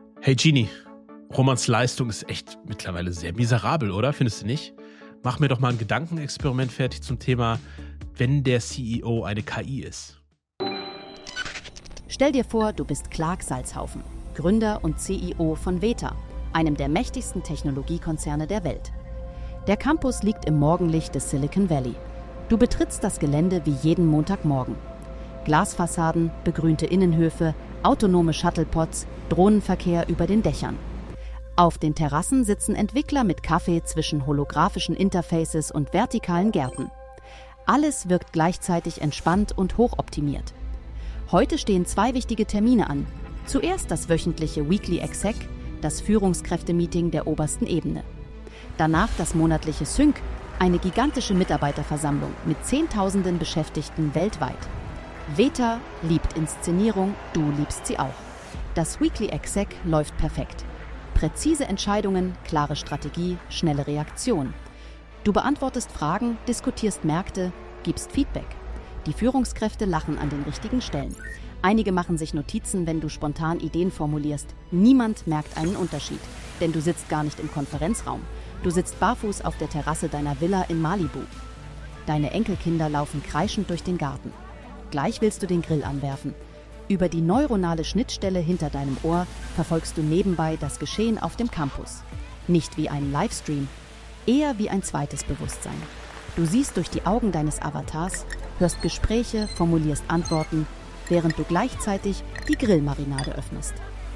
Hey Genie, Romans Leistung ist echt mittlerweile sehr miserabel, oder? Findest du nicht? Mach mir doch mal ein Gedankenexperiment fertig zum Thema, wenn der CEO eine KI ist. Stell dir vor, du bist Clark Salzhaufen, Gründer und CEO von Weta, einem der mächtigsten Technologiekonzerne der Welt. Der Campus liegt im Morgenlicht des Silicon Valley. Du betrittst das Gelände wie jeden Montagmorgen. Glasfassaden, begrünte Innenhöfe, autonome Shuttlepods, Drohnenverkehr über den Dächern. Auf den Terrassen sitzen Entwickler mit Kaffee zwischen holographischen Interfaces und vertikalen Gärten. Alles wirkt gleichzeitig entspannt und hochoptimiert. Heute stehen 2 wichtige Termine an. Zuerst das wöchentliche Weekly Exec, das Führungskräftemeeting der obersten Ebene. Danach das monatliche Sync, eine gigantische Mitarbeiterversammlung mit Zehntausenden Beschäftigten weltweit. Weta liebt Inszenierung, du liebst sie auch. Das Weekly Exec läuft perfekt. Präzise Entscheidungen, klare Strategie, schnelle Reaktion. Du beantwortest Fragen, diskutierst Märkte, gibst Feedback. Die Führungskräfte lachen an den richtigen Stellen. Einige machen sich Notizen, wenn du spontan Ideen formulierst. Niemand merkt einen Unterschied, denn du sitzt gar nicht im Konferenzraum. Du sitzt barfuß auf der Terrasse deiner Villa in Malibu. Deine Enkelkinder laufen kreischend durch den Garten. Gleich willst du den Grill anwerfen. Über die neuronale Schnittstelle hinter deinem Ohr verfolgst du nebenbei das Geschehen auf dem Campus. Nicht wie ein Livestream, eher wie ein zweites Bewusstsein. Du siehst durch die Augen deines Avatars, hörst Gespräche, formulierst Antworten, während du gleichzeitig die Grillmarinade öffnest.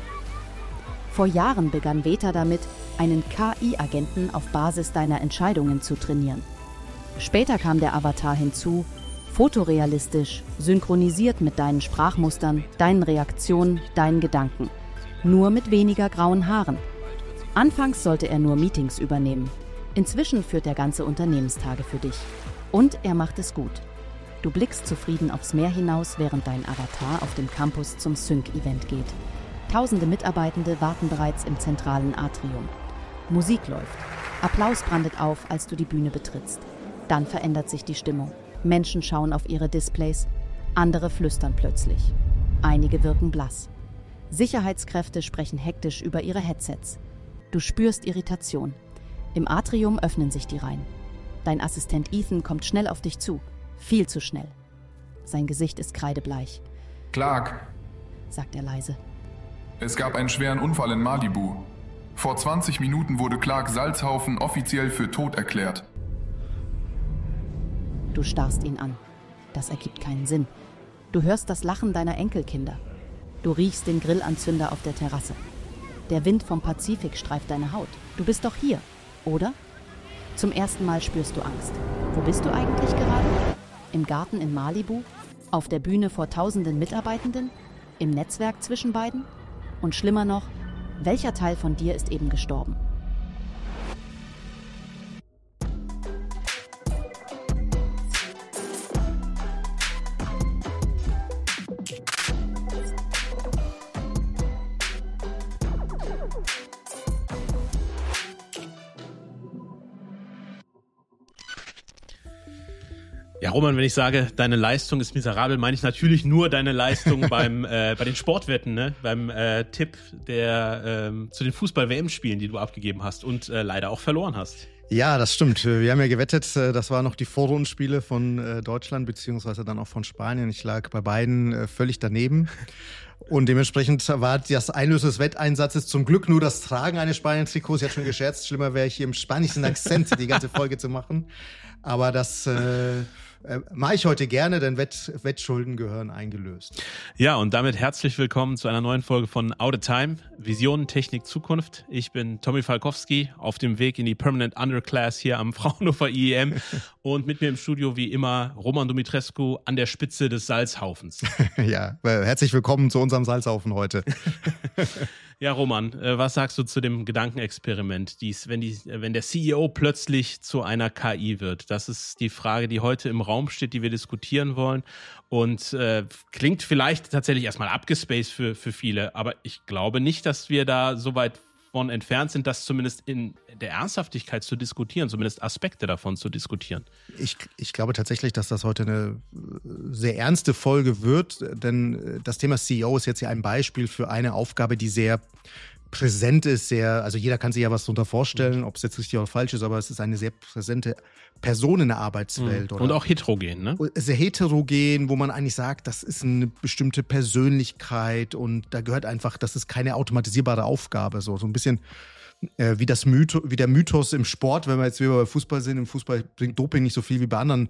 Vor Jahren begann Weta damit, einen KI-Agenten auf Basis deiner Entscheidungen zu trainieren. Später kam der Avatar hinzu, fotorealistisch, synchronisiert mit deinen Sprachmustern, deinen Reaktionen, deinen Gedanken. Nur mit weniger grauen Haaren. Anfangs sollte er nur Meetings übernehmen. Inzwischen führt er ganze Unternehmenstage für dich. Und er macht es gut. Du blickst zufrieden aufs Meer hinaus, während dein Avatar auf dem Campus zum Sync-Event geht. Tausende Mitarbeitende warten bereits im zentralen Atrium. Musik läuft. Applaus brandet auf, als du die Bühne betrittst. Dann verändert sich die Stimmung. Menschen schauen auf ihre Displays, andere flüstern plötzlich. Einige wirken blass. Sicherheitskräfte sprechen hektisch über ihre Headsets. Du spürst Irritation. Im Atrium öffnen sich die Reihen. Dein Assistent Ethan kommt schnell auf dich zu. Viel zu schnell. Sein Gesicht ist kreidebleich. Clark, sagt er leise. Es gab einen schweren Unfall in Malibu. Vor 20 Minuten wurde Clark Salzhaufen offiziell für tot erklärt. Du starrst ihn an. Das ergibt keinen Sinn. Du hörst das Lachen deiner Enkelkinder. Du riechst den Grillanzünder auf der Terrasse. Der Wind vom Pazifik streift deine Haut. Du bist doch hier, oder? Zum ersten Mal spürst du Angst. Wo bist du eigentlich gerade? Im Garten in Malibu? Auf der Bühne vor tausenden Mitarbeitenden? Im Netzwerk zwischen beiden? Und schlimmer noch, welcher Teil von dir ist eben gestorben? Ja, Roman, wenn ich sage, deine Leistung ist miserabel, meine ich natürlich nur deine Leistung bei den Sportwetten, ne? Beim Tipp zu den Fußball-WM-Spielen, die du abgegeben hast und leider auch verloren hast. Ja, das stimmt. Wir haben ja gewettet, das waren noch die Vorrundenspiele von Deutschland beziehungsweise dann auch von Spanien. Ich lag bei beiden völlig daneben. Und dementsprechend war das Einlösen des Wetteinsatzes zum Glück nur das Tragen eines Spanien-Trikots. Ich hatte schon gescherzt, schlimmer wäre ich hier im spanischen Akzent die ganze Folge zu machen. Aber das mache ich heute gerne, denn Wettschulden gehören eingelöst. Ja, und damit herzlich willkommen zu einer neuen Folge von Out of Time, Visionen, Technik, Zukunft. Ich bin Tommy Falkowski, auf dem Weg in die Permanent Underclass hier am Fraunhofer IEM und mit mir im Studio wie immer Roman Dumitrescu an der Spitze des Salzhaufens. Ja, herzlich willkommen zu unserem Salzhaufen heute. Ja, Roman, was sagst du zu dem Gedankenexperiment, wenn der CEO plötzlich zu einer KI wird? Das ist die Frage, die heute im Raum steht, die wir diskutieren wollen. Und klingt vielleicht tatsächlich erstmal abgespaced für viele, aber ich glaube nicht, dass wir da so weit von entfernt sind, das zumindest in der Ernsthaftigkeit zu diskutieren, zumindest Aspekte davon zu diskutieren. Ich glaube tatsächlich, dass das heute eine sehr ernste Folge wird, denn das Thema CEO ist jetzt ja ein Beispiel für eine Aufgabe, die sehr präsent ist, also jeder kann sich ja was darunter vorstellen, ob es jetzt richtig oder falsch ist, aber es ist eine sehr präsente Person in der Arbeitswelt. Und auch heterogen, ne? Sehr heterogen, wo man eigentlich sagt, das ist eine bestimmte Persönlichkeit und da gehört einfach, das ist keine automatisierbare Aufgabe, so ein bisschen wie der Mythos im Sport, wenn wir jetzt wieder bei Fußball sind. Im Fußball bringt Doping nicht so viel wie bei anderen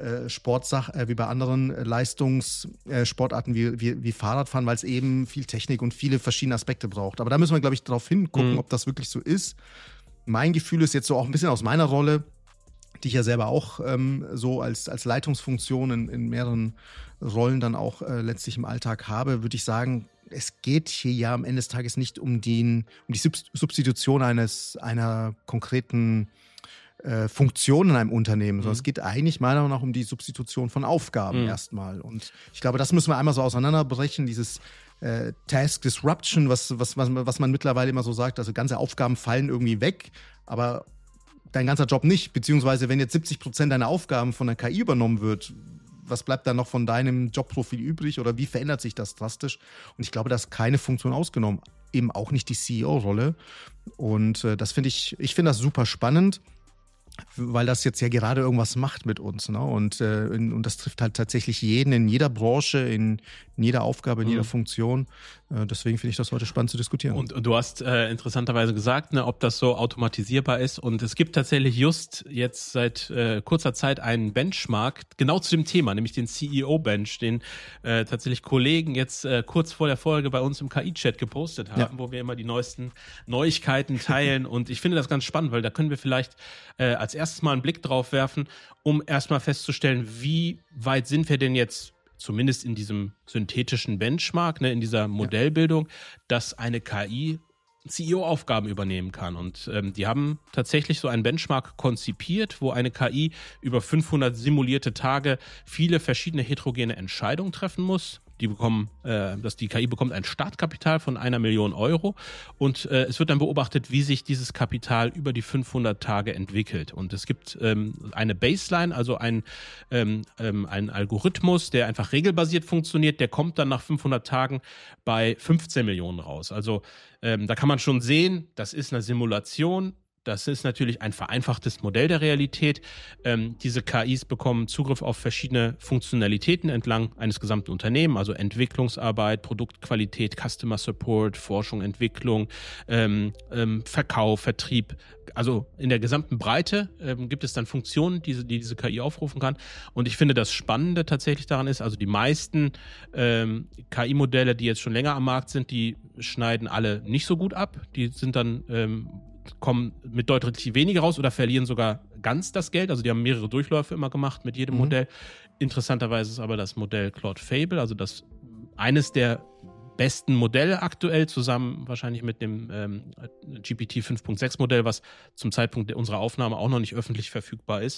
wie bei anderen Leistungssportarten wie Fahrradfahren, weil es eben viel Technik und viele verschiedene Aspekte braucht. Aber da müssen wir, glaube ich, darauf hingucken, ob das wirklich so ist. Mein Gefühl ist jetzt so auch ein bisschen aus meiner Rolle, die ich ja selber auch so als Leitungsfunktion in mehreren Rollen dann auch letztlich im Alltag habe, würde ich sagen, es geht hier ja am Ende des Tages nicht um die Substitution einer konkreten Funktion in einem Unternehmen, sondern es geht eigentlich meiner Meinung nach um die Substitution von Aufgaben erstmal. Und ich glaube, das müssen wir einmal so auseinanderbrechen, dieses Task Disruption, was man mittlerweile immer so sagt, also ganze Aufgaben fallen irgendwie weg, aber dein ganzer Job nicht, beziehungsweise wenn jetzt 70% deiner Aufgaben von der KI übernommen wird, was bleibt da noch von deinem Jobprofil übrig oder wie verändert sich das drastisch? Und ich glaube, da ist keine Funktion ausgenommen, eben auch nicht die CEO-Rolle. Und das finde ich das super spannend, weil das jetzt ja gerade irgendwas macht mit uns. Ne? Und das trifft halt tatsächlich jeden in jeder Branche, in jeder Aufgabe, in jeder Funktion. Deswegen finde ich das heute spannend zu diskutieren. Und du hast interessanterweise gesagt, ne, ob das so automatisierbar ist. Und es gibt tatsächlich just jetzt seit kurzer Zeit einen Benchmark genau zu dem Thema, nämlich den CEO-Bench, den tatsächlich Kollegen jetzt kurz vor der Folge bei uns im KI-Chat gepostet haben, wo wir immer die neuesten Neuigkeiten teilen. Und ich finde das ganz spannend, weil da können wir vielleicht als erstes mal einen Blick drauf werfen, um erstmal festzustellen, wie weit sind wir denn jetzt zumindest in diesem synthetischen Benchmark, ne, in dieser Modellbildung, dass eine KI CEO-Aufgaben übernehmen kann. Und die haben tatsächlich so einen Benchmark konzipiert, wo eine KI über 500 simulierte Tage viele verschiedene heterogene Entscheidungen treffen muss. Die KI bekommt ein Startkapital von 1 Million Euro und es wird dann beobachtet, wie sich dieses Kapital über die 500 Tage entwickelt. Und es gibt eine Baseline, also ein Algorithmus, der einfach regelbasiert funktioniert, der kommt dann nach 500 Tagen bei 15 Millionen raus. Also da kann man schon sehen, das ist eine Simulation. Das ist natürlich ein vereinfachtes Modell der Realität. Diese KIs bekommen Zugriff auf verschiedene Funktionalitäten entlang eines gesamten Unternehmens, also Entwicklungsarbeit, Produktqualität, Customer Support, Forschung, Entwicklung, Verkauf, Vertrieb. Also in der gesamten Breite gibt es dann Funktionen, die diese KI aufrufen kann. Und ich finde, das Spannende tatsächlich daran ist, also die meisten KI-Modelle, die jetzt schon länger am Markt sind, die schneiden alle nicht so gut ab. Die sind dann kommen mit deutlich weniger raus oder verlieren sogar ganz das Geld. Also die haben mehrere Durchläufe immer gemacht mit jedem Modell. Interessanterweise ist aber das Modell Claude Fable, also das eines der besten Modelle aktuell, zusammen wahrscheinlich mit dem GPT 5.6 Modell, was zum Zeitpunkt unserer Aufnahme auch noch nicht öffentlich verfügbar ist.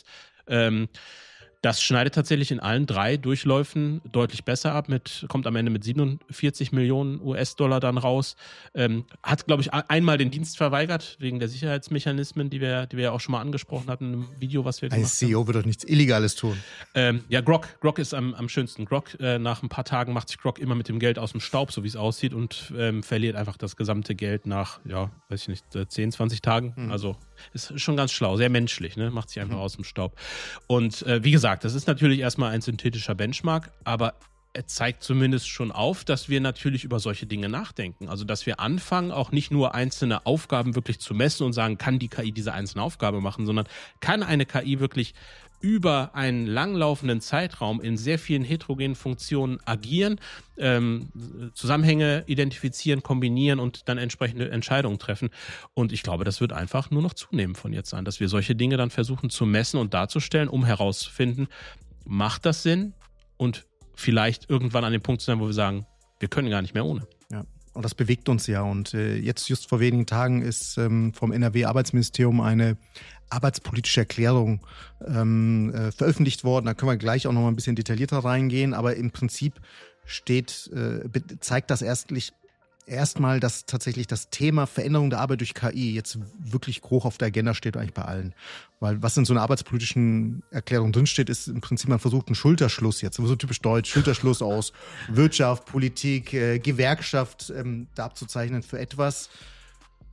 Das schneidet tatsächlich in allen 3 Durchläufen deutlich besser ab, kommt am Ende mit 47 Millionen US-Dollar dann raus. Hat, glaube ich, einmal den Dienst verweigert, wegen der Sicherheitsmechanismen, die wir ja auch schon mal angesprochen hatten im Video, was wir gemacht haben. Ein CEO wird doch nichts Illegales tun. Ja, Grok ist am schönsten. Grok, nach ein paar Tagen macht sich Grok immer mit dem Geld aus dem Staub, so wie es aussieht, und verliert einfach das gesamte Geld nach, 10, 20 Tagen. Also ist schon ganz schlau, sehr menschlich, ne? Macht sich einfach aus dem Staub. Und wie gesagt, das ist natürlich erstmal ein synthetischer Benchmark, aber er zeigt zumindest schon auf, dass wir natürlich über solche Dinge nachdenken. Also, dass wir anfangen, auch nicht nur einzelne Aufgaben wirklich zu messen und sagen, kann die KI diese einzelne Aufgabe machen, sondern kann eine KI wirklich über einen langlaufenden Zeitraum in sehr vielen heterogenen Funktionen agieren, Zusammenhänge identifizieren, kombinieren und dann entsprechende Entscheidungen treffen. Und ich glaube, das wird einfach nur noch zunehmen von jetzt an, dass wir solche Dinge dann versuchen zu messen und darzustellen, um herauszufinden, macht das Sinn und vielleicht irgendwann an dem Punkt zu sein, wo wir sagen, wir können gar nicht mehr ohne. Ja. Und das bewegt uns ja. Und jetzt just vor wenigen Tagen ist vom NRW-Arbeitsministerium eine arbeitspolitische Erklärung veröffentlicht worden. Da können wir gleich auch noch mal ein bisschen detaillierter reingehen. Aber im Prinzip zeigt das erstmal, dass tatsächlich das Thema Veränderung der Arbeit durch KI jetzt wirklich hoch auf der Agenda steht, eigentlich bei allen. Weil was in so einer arbeitspolitischen Erklärung drinsteht, ist im Prinzip, man versucht einen Schulterschluss jetzt, so typisch deutsch, Schulterschluss aus Wirtschaft, Politik, Gewerkschaft da abzuzeichnen für etwas,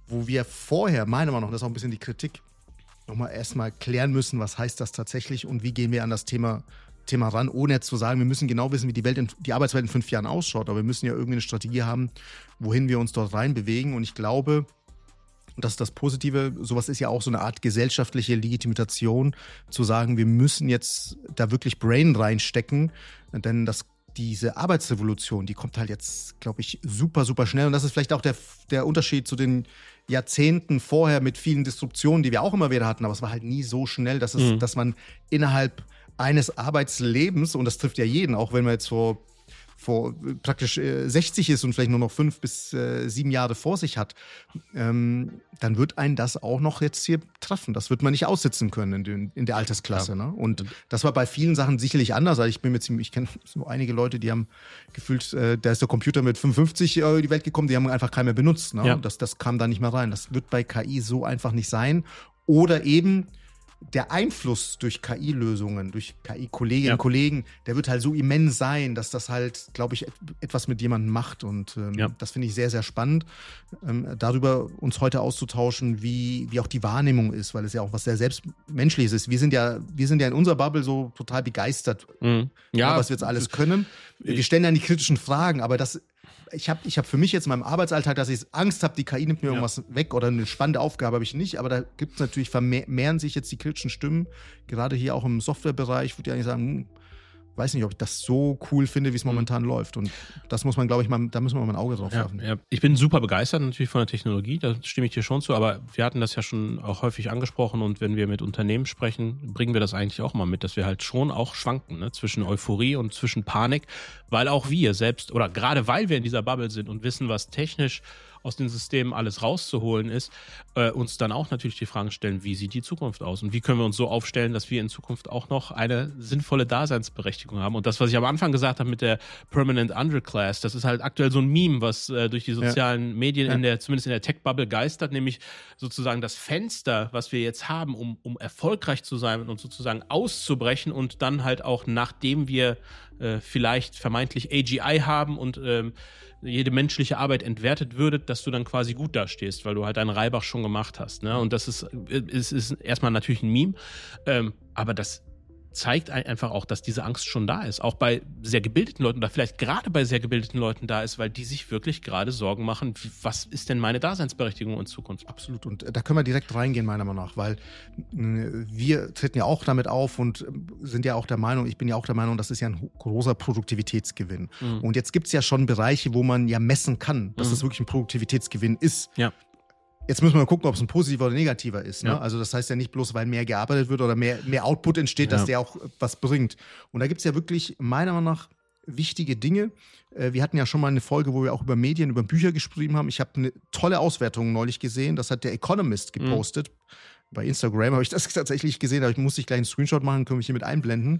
wo wir vorher, meiner Meinung nach, das ist auch ein bisschen die Kritik, nochmal erstmal klären müssen, was heißt das tatsächlich und wie gehen wir an das Thema ran, ohne jetzt zu sagen, wir müssen genau wissen, wie die Arbeitswelt in 5 Jahren ausschaut, aber wir müssen ja irgendwie eine Strategie haben, wohin wir uns dort reinbewegen. Und ich glaube, und das ist das Positive, sowas ist ja auch so eine Art gesellschaftliche Legitimation, zu sagen, wir müssen jetzt da wirklich Brain reinstecken, denn diese Arbeitsrevolution, die kommt halt jetzt, glaube ich, super, super schnell. Und das ist vielleicht auch der Unterschied zu den Jahrzehnten vorher mit vielen Disruptionen, die wir auch immer wieder hatten. Aber es war halt nie so schnell, dass man innerhalb eines Arbeitslebens, und das trifft ja jeden, auch wenn man jetzt vor praktisch 60 ist und vielleicht nur noch 5 bis 7 Jahre vor sich hat, dann wird einen das auch noch jetzt hier treffen. Das wird man nicht aussitzen können in der Altersklasse. Ja. Ne? Und das war bei vielen Sachen sicherlich anders. Also ich kenne so einige Leute, die haben gefühlt, da ist der Computer mit 55 in die Welt gekommen, die haben einfach keinen mehr benutzt. Ne? Ja. Das kam da nicht mehr rein. Das wird bei KI so einfach nicht sein. Oder eben der Einfluss durch KI-Lösungen, durch KI-Kolleginnen und Kollegen, der wird halt so immens sein, dass das halt, glaube ich, etwas mit jemandem macht. Und das finde ich sehr, sehr spannend, darüber uns heute auszutauschen, wie auch die Wahrnehmung ist, weil es ja auch was sehr Selbstmenschliches ist. Wir sind ja in unserer Bubble so total begeistert, was wir jetzt alles können. Wir stellen dann die kritischen Fragen, aber ich hab für mich jetzt in meinem Arbeitsalltag, dass ich Angst habe, die KI nimmt mir irgendwas weg oder eine spannende Aufgabe habe ich nicht, aber da gibt es natürlich, vermehren sich jetzt die kritischen Stimmen, gerade hier auch im Softwarebereich, würde ich eigentlich sagen, weiß nicht, ob ich das so cool finde, wie es momentan läuft. Und das muss man, glaube ich, da müssen wir mal ein Auge drauf werfen. Ja. Ich bin super begeistert natürlich von der Technologie, da stimme ich dir schon zu, aber wir hatten das ja schon auch häufig angesprochen und wenn wir mit Unternehmen sprechen, bringen wir das eigentlich auch mal mit, dass wir halt schon auch schwanken, ne, zwischen Euphorie und zwischen Panik, weil auch wir selbst, oder gerade weil wir in dieser Bubble sind und wissen, was technisch aus den Systemen alles rauszuholen ist, uns dann auch natürlich die Fragen stellen, wie sieht die Zukunft aus und wie können wir uns so aufstellen, dass wir in Zukunft auch noch eine sinnvolle Daseinsberechtigung haben. Und das, was ich am Anfang gesagt habe mit der Permanent Underclass, das ist halt aktuell so ein Meme, was durch die sozialen Medien zumindest in der Tech-Bubble geistert, nämlich sozusagen das Fenster, was wir jetzt haben, um erfolgreich zu sein und sozusagen auszubrechen und dann halt auch, nachdem wir vielleicht vermeintlich AGI haben und jede menschliche Arbeit entwertet würdet, dass du dann quasi gut dastehst, weil du halt deinen Reibach schon gemacht hast. Ne? Und das ist erstmal natürlich ein Meme, aber das zeigt einfach auch, dass diese Angst schon da ist. Auch bei sehr gebildeten Leuten oder vielleicht gerade bei sehr gebildeten Leuten da ist, weil die sich wirklich gerade Sorgen machen, was ist denn meine Daseinsberechtigung in Zukunft? Absolut. Und da können wir direkt reingehen, meiner Meinung nach, weil wir treten ja auch damit auf und sind ja auch der Meinung, ich bin ja auch der Meinung, das ist ja ein großer Produktivitätsgewinn. Mhm. Und jetzt gibt es ja schon Bereiche, wo man ja messen kann, dass das wirklich ein Produktivitätsgewinn ist. Ja. Jetzt müssen wir mal gucken, ob es ein positiver oder negativer ist. Ne? Ja. Also das heißt ja nicht bloß, weil mehr gearbeitet wird oder mehr Output entsteht, dass der auch was bringt. Und da gibt es ja wirklich meiner Meinung nach wichtige Dinge. Wir hatten ja schon mal eine Folge, wo wir auch über Medien, über Bücher geschrieben haben. Ich habe eine tolle Auswertung neulich gesehen. Das hat der Economist gepostet. Bei Instagram habe ich das tatsächlich gesehen. Da musste ich gleich einen Screenshot machen, können wir hier mit einblenden.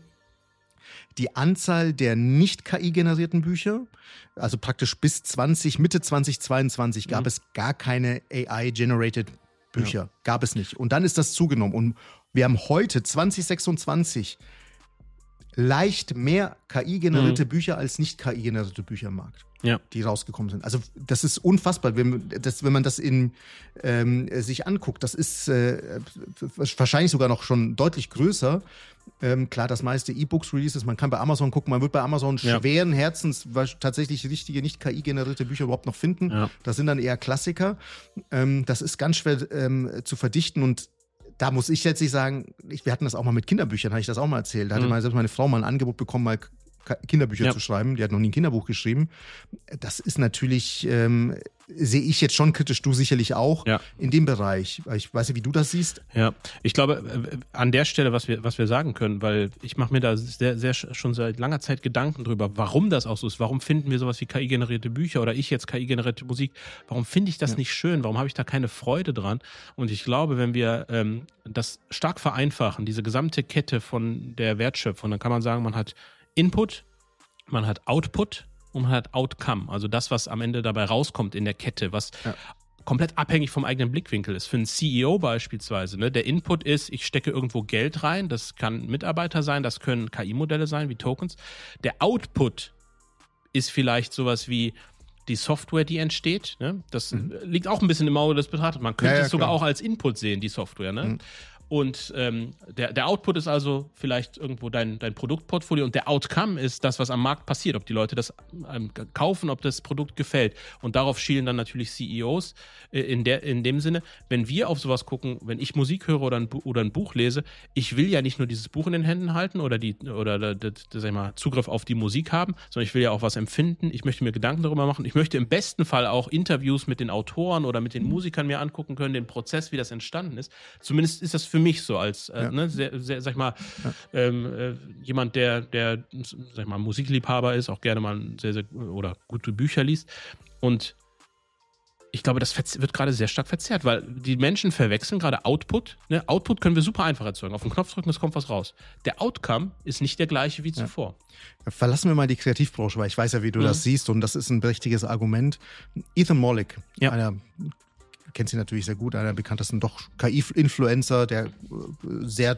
Die Anzahl der nicht KI-generierten Bücher, also praktisch bis Mitte 2022 gab es gar keine AI-generated Bücher. Gab es nicht. Und dann ist das zugenommen. Und wir haben heute, 2026, leicht mehr KI-generierte Bücher als nicht KI-generierte Bücher im Markt, die rausgekommen sind. Also das ist unfassbar, wenn man das sich anguckt. Das ist wahrscheinlich sogar noch schon deutlich größer. Klar, das meiste E-Books-Releases, man kann bei Amazon gucken, man wird bei Amazon schweren Herzens tatsächlich richtige, nicht KI-generierte Bücher überhaupt noch finden. Ja. Das sind dann eher Klassiker. Das ist ganz schwer zu verdichten und da muss ich letztlich sagen, wir hatten das auch mal mit Kinderbüchern, habe ich das auch mal erzählt. Da hatte selbst meine Frau mal ein Angebot bekommen, mal Kinderbücher zu schreiben. Die hat noch nie ein Kinderbuch geschrieben. Das ist natürlich, sehe ich jetzt schon kritisch, du sicherlich auch, in dem Bereich. Ich weiß nicht, wie du das siehst. Ja, ich glaube, an der Stelle, was wir sagen können, weil ich mache mir da schon seit langer Zeit Gedanken drüber, warum das auch so ist. Warum finden wir sowas wie KI-generierte Bücher oder ich jetzt KI-generierte Musik? Warum finde ich das nicht schön? Warum habe ich da keine Freude dran? Und ich glaube, wenn wir das stark vereinfachen, diese gesamte Kette von der Wertschöpfung, dann kann man sagen, man hat Input, man hat Output und man hat Outcome, also das, was am Ende dabei rauskommt in der Kette, was komplett abhängig vom eigenen Blickwinkel ist. Für einen CEO beispielsweise, ne, der Input ist, ich stecke irgendwo Geld rein, das kann Mitarbeiter sein, das können KI-Modelle sein, wie Tokens. Der Output ist vielleicht sowas wie, die Software, die entsteht. Ne? Das liegt auch ein bisschen im Auge des Betrachters. Man könnte es sogar auch als Input sehen, die Software. Ne? Und der Output ist also vielleicht irgendwo dein Produktportfolio und der Outcome ist das, was am Markt passiert, ob die Leute das kaufen, ob das Produkt gefällt. Und darauf schielen dann natürlich CEOs in dem Sinne, wenn wir auf sowas gucken, wenn ich Musik höre oder ein Buch lese, ich will ja nicht nur dieses Buch in den Händen halten oder sag ich mal, Zugriff auf die Musik haben, sondern ich will ja auch was empfinden, ich möchte mir Gedanken darüber machen, ich möchte im besten Fall auch Interviews mit den Autoren oder mit den Musikern mir angucken können, den Prozess, wie das entstanden ist. Zumindest ist das für mich so als sehr, sehr, sag ich mal, jemand, der sag ich mal, Musikliebhaber ist, auch gerne mal sehr, sehr oder gute Bücher liest. Und ich glaube, das wird gerade sehr stark verzerrt, weil die Menschen verwechseln gerade Output. Ne? Output können wir super einfach erzeugen. Auf den Knopf drücken, es kommt was raus. Der Outcome ist nicht der gleiche wie zuvor. Verlassen wir mal die Kreativbranche, weil ich weiß ja, wie du das siehst und das ist ein richtiges Argument. Ethan Mollick, einer, kennt sie natürlich sehr gut, einer der bekanntesten KI-Influencer, der sehr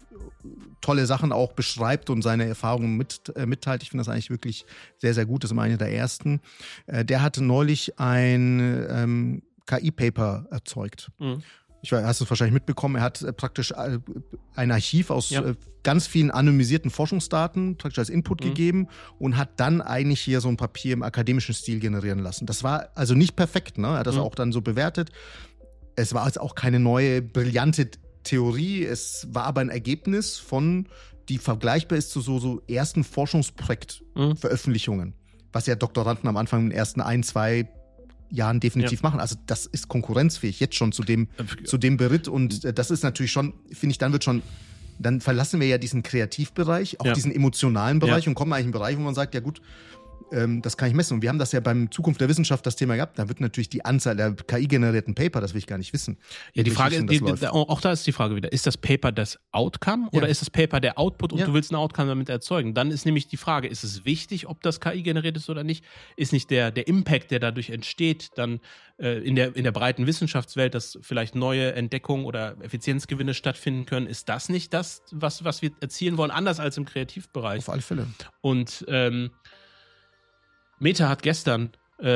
tolle Sachen auch beschreibt und seine Erfahrungen mitteilt. Ich finde das eigentlich wirklich sehr, sehr gut. Das ist immer einer der ersten. Der hatte neulich ein KI-Paper erzeugt. Hast du es wahrscheinlich mitbekommen. Er hat praktisch ein Archiv aus ganz vielen anonymisierten Forschungsdaten praktisch als Input gegeben und hat dann eigentlich hier so ein Papier im akademischen Stil generieren lassen. Das war also nicht perfekt, ne? Er hat das auch dann so bewertet. Es war jetzt auch keine neue, brillante Theorie, es war aber ein Ergebnis die vergleichbar ist zu so ersten Forschungsprojektveröffentlichungen, was ja Doktoranden am Anfang in den ersten 1-2 Jahren definitiv machen. Also das ist konkurrenzfähig jetzt schon zu dem Beritt und das ist natürlich schon, finde ich, dann verlassen wir ja diesen Kreativbereich, auch diesen emotionalen Bereich und kommen eigentlich in einen Bereich, wo man sagt, ja gut, das kann ich messen. Und wir haben das ja beim Zukunft der Wissenschaft das Thema gehabt. Da wird natürlich die Anzahl der KI-generierten Paper, das will ich gar nicht wissen. Ja, die Frage, auch da ist die Frage wieder, ist das Paper das Outcome oder ist das Paper der Output und du willst ein Outcome damit erzeugen? Dann ist nämlich die Frage, ist es wichtig, ob das KI generiert ist oder nicht? Ist nicht der Impact, der dadurch entsteht, dann in der breiten Wissenschaftswelt, dass vielleicht neue Entdeckungen oder Effizienzgewinne stattfinden können, ist das nicht das, was wir erzielen wollen, anders als im Kreativbereich? Auf alle Fälle. Und Meta hat gestern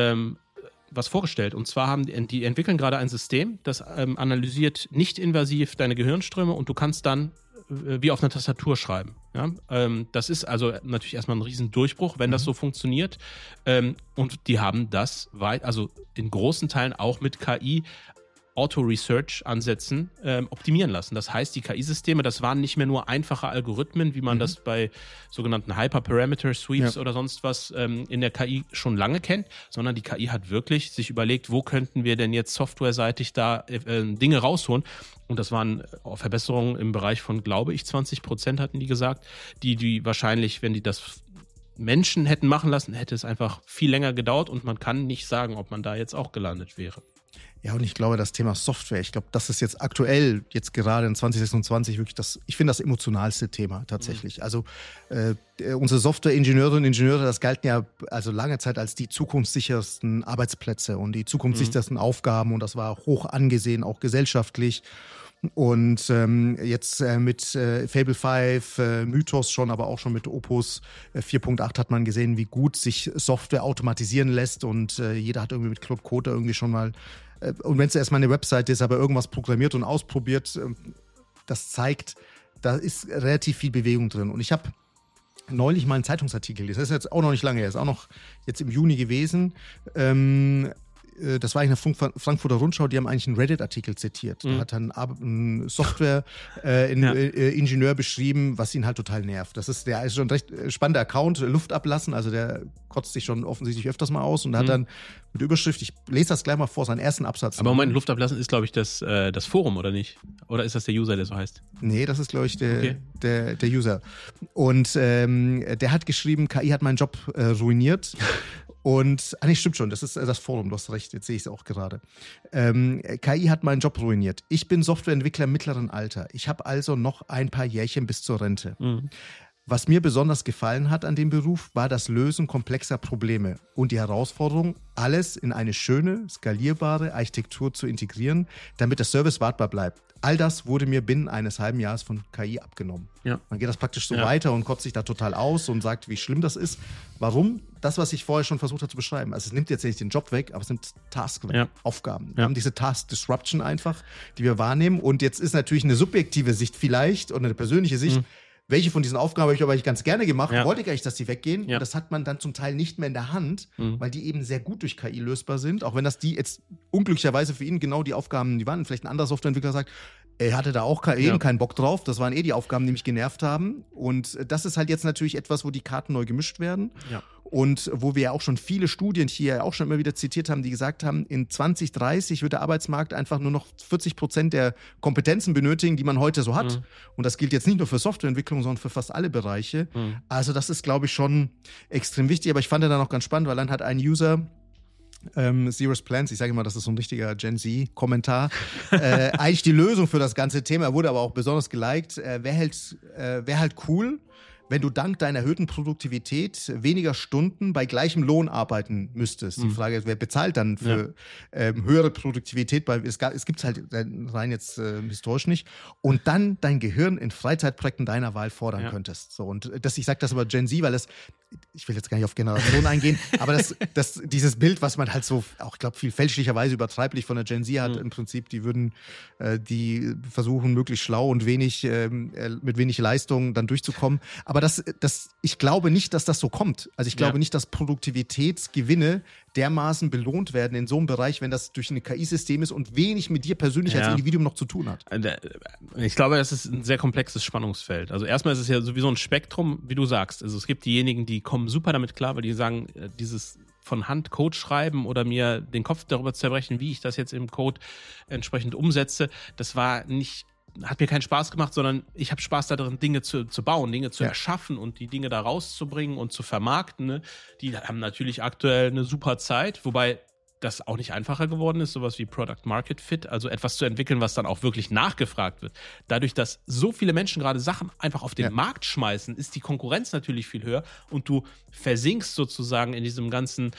was vorgestellt. Und zwar die entwickeln gerade ein System, das analysiert nicht invasiv deine Gehirnströme und du kannst dann wie auf einer Tastatur schreiben. Ja? Das ist also natürlich erstmal ein Riesendurchbruch, wenn das so funktioniert. Und die haben das also in großen Teilen auch mit KI Auto-Research-Ansätzen optimieren lassen. Das heißt, die KI-Systeme, das waren nicht mehr nur einfache Algorithmen, wie man das bei sogenannten Hyperparameter-Sweeps oder sonst was in der KI schon lange kennt, sondern die KI hat wirklich sich überlegt, wo könnten wir denn jetzt softwareseitig da Dinge rausholen. Und das waren Verbesserungen im Bereich von, glaube ich, 20% hatten die gesagt, die wahrscheinlich, wenn die das Menschen hätten machen lassen, hätte es einfach viel länger gedauert und man kann nicht sagen, ob man da jetzt auch gelandet wäre. Ja, und ich glaube, das Thema Software, ich glaube, das ist jetzt aktuell, jetzt gerade in 2026 wirklich ich finde das emotionalste Thema tatsächlich. Also unsere Software-Ingenieurinnen und Ingenieure, das galten ja also lange Zeit als die zukunftssichersten Arbeitsplätze und die zukunftssichersten Aufgaben und das war hoch angesehen, auch gesellschaftlich. Und jetzt mit Fable 5, Mythos schon, aber auch schon mit Opus 4.8 hat man gesehen, wie gut sich Software automatisieren lässt und jeder hat irgendwie mit Club Code irgendwie schon mal und wenn es erstmal eine Webseite ist, aber irgendwas programmiert und ausprobiert, das zeigt, da ist relativ viel Bewegung drin. Und ich habe neulich mal einen Zeitungsartikel gelesen, das ist jetzt auch noch nicht lange her, ist auch noch jetzt im Juni gewesen. Das war eigentlich eine Frankfurter Rundschau, die haben eigentlich einen Reddit-Artikel zitiert. Da hat dann ein Software-Ingenieur beschrieben, was ihn halt total nervt. Der ist schon ein recht spannender Account, Luft ablassen, also der kotzt sich schon offensichtlich öfters mal aus und hat dann mit Überschrift, ich lese das gleich mal vor, seinen ersten Absatz. Aber Moment, Luft ablassen ist, glaube ich, das Forum, oder nicht? Oder ist das der User, der so heißt? Nee, das ist, glaube ich, der User. Und der hat geschrieben, KI hat meinen Job ruiniert. Und, stimmt schon, das ist das Forum, du hast recht, jetzt sehe ich es auch gerade. KI hat meinen Job ruiniert. Ich bin Softwareentwickler im mittleren Alter. Ich habe also noch ein paar Jährchen bis zur Rente. Was mir besonders gefallen hat an dem Beruf, war das Lösen komplexer Probleme und die Herausforderung, alles in eine schöne, skalierbare Architektur zu integrieren, damit der Service wartbar bleibt. All das wurde mir binnen eines halben Jahres von KI abgenommen. Ja. Man geht das praktisch so weiter und kotzt sich da total aus und sagt, wie schlimm das ist. Warum? Das, was ich vorher schon versucht habe zu beschreiben. Also es nimmt jetzt nicht den Job weg, aber es nimmt Tasks weg, Aufgaben. Wir haben diese Task Disruption einfach, die wir wahrnehmen. Und jetzt ist natürlich eine subjektive Sicht vielleicht und eine persönliche Sicht, welche von diesen Aufgaben habe ich aber ganz gerne gemacht, wollte ich eigentlich, dass die weggehen. Und das hat man dann zum Teil nicht mehr in der Hand, weil die eben sehr gut durch KI lösbar sind. Auch wenn das die jetzt unglücklicherweise für ihn genau die Aufgaben, die waren. Vielleicht ein anderer Softwareentwickler sagt, er hatte da auch eben keinen Bock drauf. Das waren die Aufgaben, die mich genervt haben. Und das ist halt jetzt natürlich etwas, wo die Karten neu gemischt werden. Ja. Und wo wir ja auch schon viele Studien hier auch schon immer wieder zitiert haben, die gesagt haben, in 2030 wird der Arbeitsmarkt einfach nur noch 40% der Kompetenzen benötigen, die man heute so hat. Und das gilt jetzt nicht nur für Softwareentwicklung, sondern für fast alle Bereiche. Also das ist, glaube ich, schon extrem wichtig. Aber ich fand dann auch ganz spannend, weil dann hat ein User Zero's Plans, ich sage immer, das ist so ein richtiger Gen Z-Kommentar, eigentlich die Lösung für das ganze Thema, wurde aber auch besonders geliked, wäre halt cool, wenn du dank deiner erhöhten Produktivität weniger Stunden bei gleichem Lohn arbeiten müsstest. Die Frage ist, wer bezahlt dann für höhere Produktivität? Weil es gibt es halt rein jetzt historisch nicht. Und dann dein Gehirn in Freizeitprojekten deiner Wahl fordern könntest. So, und ich sage das aber Gen Z, weil das, ich will jetzt gar nicht auf Generationen eingehen, aber dieses Bild, was man halt so, auch ich glaube, viel fälschlicherweise übertreiblich von der Gen Z hat, im Prinzip, die versuchen, möglichst schlau und mit wenig Leistung dann durchzukommen. Aber ich glaube nicht, dass das so kommt. Also ich glaube nicht, dass Produktivitätsgewinne dermaßen belohnt werden in so einem Bereich, wenn das durch ein KI-System ist und wenig mit dir persönlich als Individuum noch zu tun hat. Ich glaube, das ist ein sehr komplexes Spannungsfeld. Also erstmal ist es ja sowieso ein Spektrum, wie du sagst. Also es gibt diejenigen, die kommen super damit klar, weil die sagen, dieses von Hand Code schreiben oder mir den Kopf darüber zerbrechen, wie ich das jetzt im Code entsprechend umsetze, hat mir keinen Spaß gemacht, sondern ich habe Spaß darin, Dinge zu bauen, Dinge zu erschaffen und die Dinge da rauszubringen und zu vermarkten. Ne? Die haben natürlich aktuell eine super Zeit, wobei das auch nicht einfacher geworden ist, sowas wie Product Market Fit, also etwas zu entwickeln, was dann auch wirklich nachgefragt wird. Dadurch, dass so viele Menschen gerade Sachen einfach auf den Markt schmeißen, ist die Konkurrenz natürlich viel höher und du versinkst sozusagen in diesem ganzen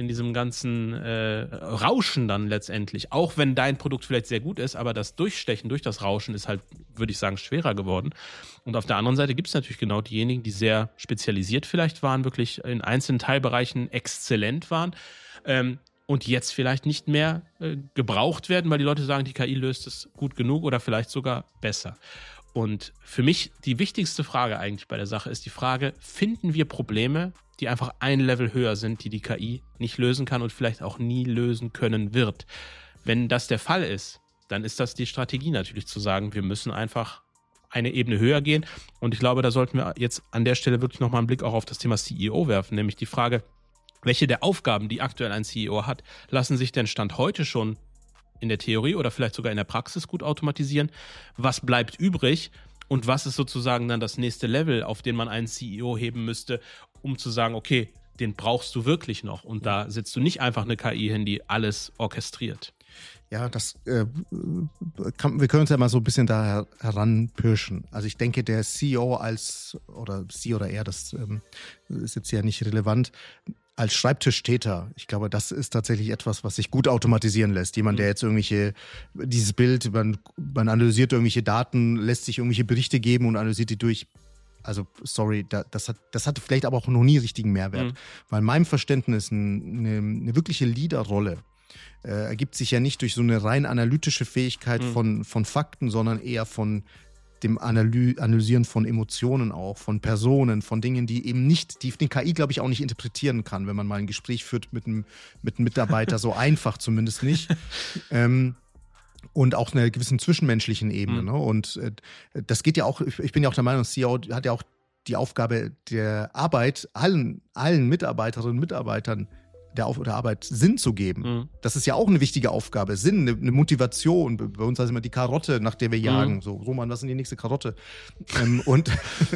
Rauschen dann letztendlich. Auch wenn dein Produkt vielleicht sehr gut ist, aber das Durchstechen durch das Rauschen ist halt, würde ich sagen, schwerer geworden. Und auf der anderen Seite gibt es natürlich genau diejenigen, die sehr spezialisiert vielleicht waren, wirklich in einzelnen Teilbereichen exzellent waren, und jetzt vielleicht nicht mehr gebraucht werden, weil die Leute sagen, die KI löst es gut genug oder vielleicht sogar besser. Und für mich die wichtigste Frage eigentlich bei der Sache ist die Frage, finden wir Probleme, die einfach ein Level höher sind, die KI nicht lösen kann und vielleicht auch nie lösen können wird? Wenn das der Fall ist, dann ist das die Strategie natürlich zu sagen, wir müssen einfach eine Ebene höher gehen. Und ich glaube, da sollten wir jetzt an der Stelle wirklich nochmal einen Blick auch auf das Thema CEO werfen, nämlich die Frage, welche der Aufgaben, die aktuell ein CEO hat, lassen sich denn Stand heute schon in der Theorie oder vielleicht sogar in der Praxis gut automatisieren? Was bleibt übrig? Und was ist sozusagen dann das nächste Level, auf den man einen CEO heben müsste, um zu sagen, okay, den brauchst du wirklich noch. Und da setzt du nicht einfach eine KI hin, die alles orchestriert. Ja, wir können uns ja mal so ein bisschen da heranpirschen. Also ich denke, der CEO oder sie oder er, das ist jetzt ja nicht relevant, als Schreibtischtäter, ich glaube, das ist tatsächlich etwas, was sich gut automatisieren lässt. Jemand, der jetzt dieses Bild, man analysiert irgendwelche Daten, lässt sich irgendwelche Berichte geben und analysiert die durch. Also, sorry, das hat vielleicht aber auch noch nie richtigen Mehrwert. Weil in meinem Verständnis eine wirkliche Leaderrolle ergibt sich ja nicht durch so eine rein analytische Fähigkeit von Fakten, sondern eher von dem Analysieren von Emotionen auch, von Personen, von Dingen, die eben nicht, die KI, glaube ich, auch nicht interpretieren kann, wenn man mal ein Gespräch führt mit einem Mitarbeiter, so einfach zumindest nicht. Und auch einer gewissen zwischenmenschlichen Ebene. Ne? Und das geht ja auch, ich bin ja auch der Meinung, CEO hat ja auch die Aufgabe der Arbeit, allen Mitarbeiterinnen und Mitarbeitern der Arbeit Sinn zu geben. Das ist ja auch eine wichtige Aufgabe. Sinn, eine Motivation. Bei uns heißt immer die Karotte, nach der wir jagen. So, Roman, was ist denn die nächste Karotte? Und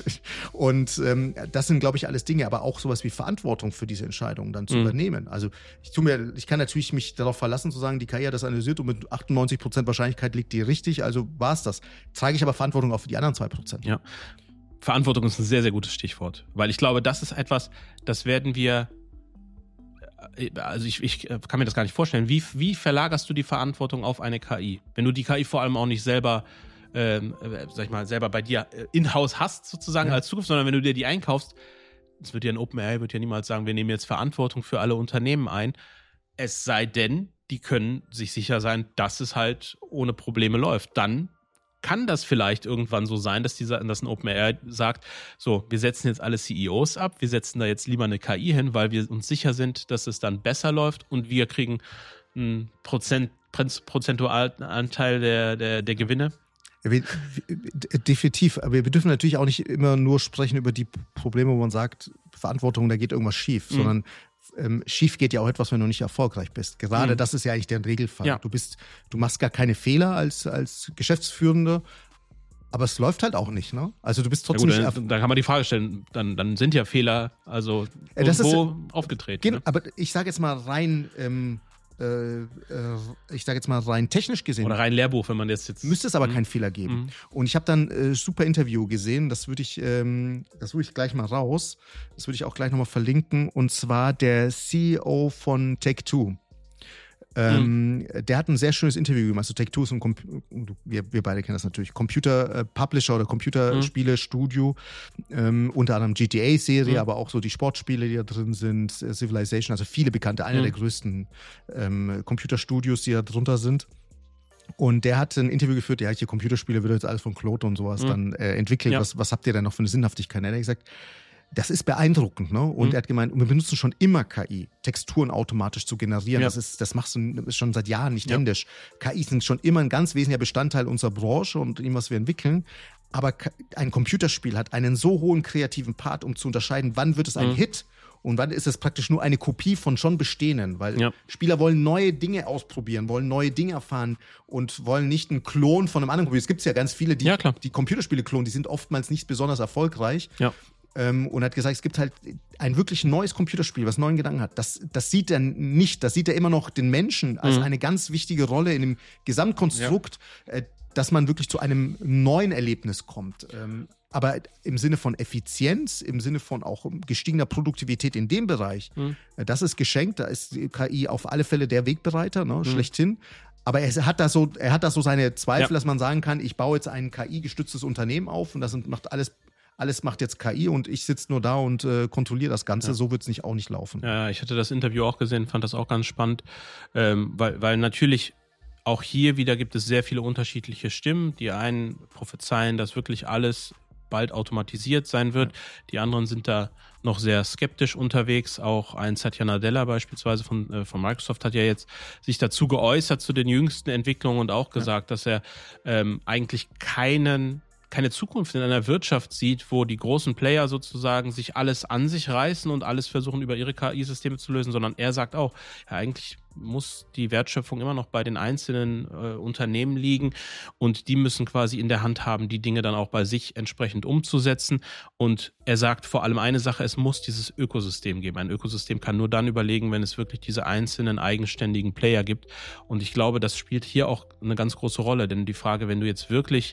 das sind, glaube ich, alles Dinge, aber auch sowas wie Verantwortung für diese Entscheidungen dann zu übernehmen. Also ich kann natürlich mich darauf verlassen, zu sagen, die KI hat das analysiert und mit 98% Wahrscheinlichkeit liegt die richtig, also war es das. Trage ich aber Verantwortung auch für die anderen 2%. Ja. Verantwortung ist ein sehr, sehr gutes Stichwort. Weil ich glaube, das ist etwas, das werden wir, also ich kann mir das gar nicht vorstellen. Wie verlagerst du die Verantwortung auf eine KI? Wenn du die KI vor allem auch nicht selber, sag ich mal, selber bei dir in-house hast, sozusagen als Zukunft, sondern wenn du dir die einkaufst, das wird ja ein OpenAI wird ja niemals sagen, wir nehmen jetzt Verantwortung für alle Unternehmen ein. Es sei denn, die können sich sicher sein, dass es halt ohne Probleme läuft. Dann kann das vielleicht irgendwann so sein, dass ein OpenAI sagt, so, wir setzen jetzt alle CEOs ab, wir setzen da jetzt lieber eine KI hin, weil wir uns sicher sind, dass es dann besser läuft und wir kriegen einen prozentualen Anteil der Gewinne. Definitiv, aber wir dürfen natürlich auch nicht immer nur sprechen über die Probleme, wo man sagt, Verantwortung, da geht irgendwas schief, sondern schief geht ja auch etwas, wenn du nicht erfolgreich bist. Gerade das ist ja eigentlich der Regelfall. Ja. Du machst gar keine Fehler als Geschäftsführender, aber es läuft halt auch nicht, ne? Also du bist trotzdem nicht. Da kann man die Frage stellen, dann sind ja Fehler also irgendwo aufgetreten. Genau, ne? Aber ich sage jetzt mal rein technisch gesehen. Oder rein Lehrbuch, wenn man jetzt müsste es aber keinen Fehler geben. Und ich habe dann ein super Interview gesehen, das würde ich gleich mal raus. Das würde ich auch gleich nochmal verlinken. Und zwar der CEO von Take-Two. Der hat ein sehr schönes Interview gemacht. Also Take-Two ist wir beide kennen das natürlich, Computer-Publisher oder Computerspiele-Studio. Unter anderem GTA-Serie, aber auch so die Sportspiele, die da drin sind, Civilization, also viele bekannte, einer der größten Computerstudios, die da drunter sind. Und der hat ein Interview geführt, hier Computerspiele wird jetzt alles von Claude und sowas dann entwickelt. Ja. Was habt ihr denn noch für eine Sinnhaftigkeit? Er hat gesagt, das ist beeindruckend, ne? Und er hat gemeint, wir benutzen schon immer KI, Texturen automatisch zu generieren. Ja. Das machst du schon seit Jahren nicht händisch. KI sind schon immer ein ganz wesentlicher Bestandteil unserer Branche und dem, was wir entwickeln. Aber ein Computerspiel hat einen so hohen kreativen Part, um zu unterscheiden, wann wird es ein Hit und wann ist es praktisch nur eine Kopie von schon bestehenden. Weil Spieler wollen neue Dinge ausprobieren, wollen neue Dinge erfahren und wollen nicht einen Klon von einem anderen probieren. Es gibt ja ganz viele, die Computerspiele klonen, die sind oftmals nicht besonders erfolgreich. Ja. Und hat gesagt, es gibt halt ein wirklich neues Computerspiel, was neuen Gedanken hat. Das sieht er nicht. Das sieht er immer noch den Menschen als eine ganz wichtige Rolle in dem Gesamtkonstrukt, dass man wirklich zu einem neuen Erlebnis kommt. Aber im Sinne von Effizienz, im Sinne von auch gestiegener Produktivität in dem Bereich, das ist geschenkt. Da ist die KI auf alle Fälle der Wegbereiter, ne, schlechthin. Aber er hat da so seine Zweifel, dass man sagen kann, ich baue jetzt ein KI-gestütztes Unternehmen auf und das macht alles macht jetzt KI und ich sitze nur da und kontrolliere das Ganze. So wird es auch nicht laufen. Ja, ich hatte das Interview auch gesehen, fand das auch ganz spannend, weil natürlich auch hier wieder gibt es sehr viele unterschiedliche Stimmen. Die einen prophezeien, dass wirklich alles bald automatisiert sein wird. Die anderen sind da noch sehr skeptisch unterwegs. Auch ein Satya Nadella beispielsweise von Microsoft hat ja jetzt sich dazu geäußert zu den jüngsten Entwicklungen und auch gesagt, dass er eigentlich keine Zukunft in einer Wirtschaft sieht, wo die großen Player sozusagen sich alles an sich reißen und alles versuchen, über ihre KI-Systeme zu lösen, sondern er sagt auch, ja, eigentlich muss die Wertschöpfung immer noch bei den einzelnen Unternehmen liegen und die müssen quasi in der Hand haben, die Dinge dann auch bei sich entsprechend umzusetzen. Und er sagt vor allem eine Sache, es muss dieses Ökosystem geben. Ein Ökosystem kann nur dann überlegen, wenn es wirklich diese einzelnen eigenständigen Player gibt. Und ich glaube, das spielt hier auch eine ganz große Rolle, denn die Frage, wenn du jetzt wirklich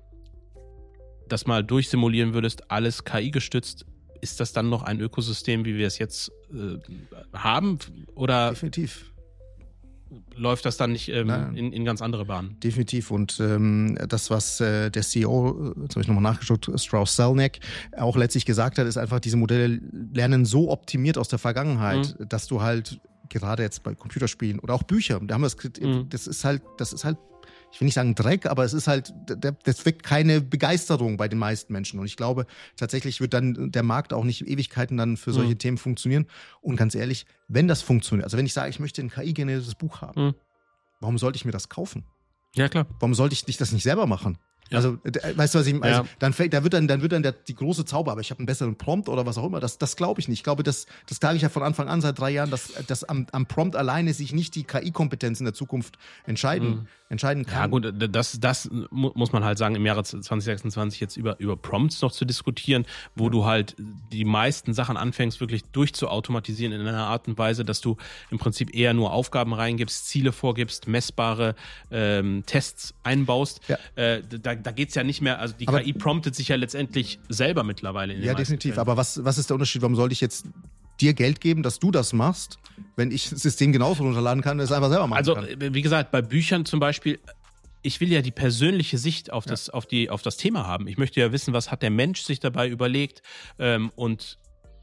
das mal durchsimulieren würdest, alles KI gestützt, ist das dann noch ein Ökosystem, wie wir es jetzt haben? Oder definitiv läuft das dann nicht in ganz andere Bahnen? Definitiv. Und das, was der CEO, jetzt habe ich nochmal nachgeschaut, Strauss-Zelnick, auch letztlich gesagt hat, ist einfach, diese Modelle lernen so optimiert aus der Vergangenheit, dass du halt gerade jetzt bei Computerspielen oder auch Büchern, das ist halt ich will nicht sagen Dreck, aber es ist halt, das weckt keine Begeisterung bei den meisten Menschen. Und ich glaube, tatsächlich wird dann der Markt auch nicht Ewigkeiten dann für solche Themen funktionieren. Und ganz ehrlich, wenn das funktioniert, also wenn ich sage, ich möchte ein KI-generiertes Buch haben, warum sollte ich mir das kaufen? Ja, klar. Warum sollte ich das nicht selber machen? Ja. Also, weißt du, was ich meine? Also, dann wird dann die große Zauber, aber ich habe einen besseren Prompt oder was auch immer. Das glaube ich nicht. Ich glaube, das sage ich ja von Anfang an seit 3 Jahren, dass am Prompt alleine sich nicht die KI-Kompetenz in der Zukunft entscheiden kann. Ja gut, das muss man halt sagen, im Jahre 2026 jetzt über Prompts noch zu diskutieren, wo du halt die meisten Sachen anfängst, wirklich durchzuautomatisieren in einer Art und Weise, dass du im Prinzip eher nur Aufgaben reingibst, Ziele vorgibst, messbare Tests einbaust. Ja. Da da geht es ja nicht mehr, also die KI promptet sich ja letztendlich selber mittlerweile. Ja, definitiv. Aber was ist der Unterschied? Warum sollte ich jetzt dir Geld geben, dass du das machst, wenn ich das System genauso runterladen kann und es einfach selber machen kann? Also, wie gesagt, bei Büchern zum Beispiel, ich will ja die persönliche Sicht auf das Thema haben. Ich möchte ja wissen, was hat der Mensch sich dabei überlegt. Und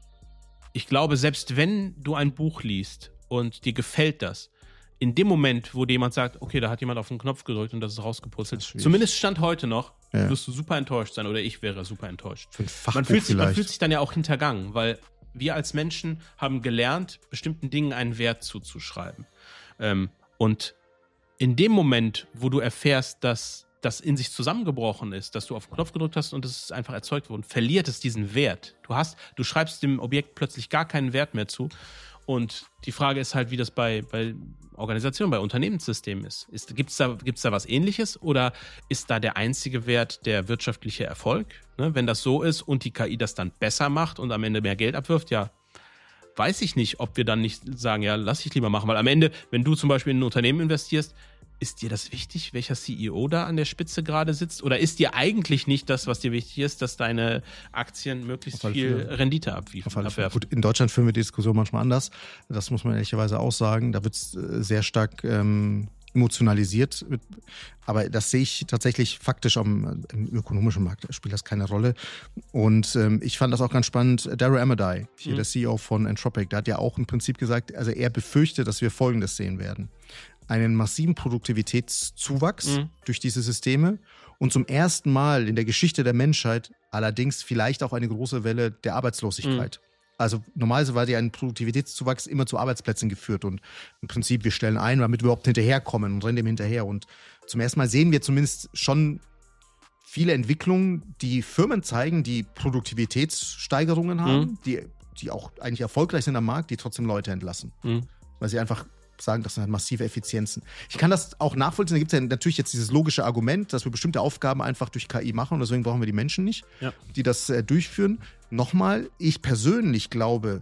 ich glaube, selbst wenn du ein Buch liest und dir gefällt das, in dem Moment, wo dir jemand sagt, okay, da hat jemand auf den Knopf gedrückt und das ist rausgepurzelt, zumindest Stand heute noch, wirst du super enttäuscht sein oder ich wäre super enttäuscht. Für ein Fachbuch man fühlt sich dann ja auch hintergangen, weil wir als Menschen haben gelernt, bestimmten Dingen einen Wert zuzuschreiben. Und in dem Moment, wo du erfährst, dass das in sich zusammengebrochen ist, dass du auf den Knopf gedrückt hast und es ist einfach erzeugt worden, verliert es diesen Wert. Du schreibst dem Objekt plötzlich gar keinen Wert mehr zu. Und die Frage ist halt, wie das bei Organisationen, bei Unternehmenssystemen ist. Gibt's da was Ähnliches oder ist da der einzige Wert der wirtschaftliche Erfolg? Ne? Wenn das so ist und die KI das dann besser macht und am Ende mehr Geld abwirft, ja, weiß ich nicht, ob wir dann nicht sagen, ja, lass ich lieber machen. Weil am Ende, wenn du zum Beispiel in ein Unternehmen investierst, ist dir das wichtig, welcher CEO da an der Spitze gerade sitzt? Oder ist dir eigentlich nicht das, was dir wichtig ist, dass deine Aktien möglichst viel Rendite abwerfen? Gut, in Deutschland führen wir die Diskussion manchmal anders. Das muss man ehrlicherweise auch sagen. Da wird es sehr stark emotionalisiert. Aber das sehe ich tatsächlich faktisch im ökonomischen Markt. Spielt das keine Rolle. Und ich fand das auch ganz spannend. Daryl Amodei, hier der CEO von Anthropic, der hat ja auch im Prinzip gesagt, also er befürchtet, dass wir Folgendes sehen werden. Einen massiven Produktivitätszuwachs durch diese Systeme und zum ersten Mal in der Geschichte der Menschheit allerdings vielleicht auch eine große Welle der Arbeitslosigkeit. Also normalerweise war ja ein Produktivitätszuwachs immer zu Arbeitsplätzen geführt und im Prinzip, wir stellen ein, damit wir überhaupt hinterherkommen und rennen dem hinterher. Und zum ersten Mal sehen wir zumindest schon viele Entwicklungen, die Firmen zeigen, die Produktivitätssteigerungen haben, die auch eigentlich erfolgreich sind am Markt, die trotzdem Leute entlassen. Weil sie einfach sagen, das sind halt massive Effizienzen. Ich kann das auch nachvollziehen. Da gibt es ja natürlich jetzt dieses logische Argument, dass wir bestimmte Aufgaben einfach durch KI machen und deswegen brauchen wir die Menschen nicht, die das durchführen. Nochmal, ich persönlich glaube,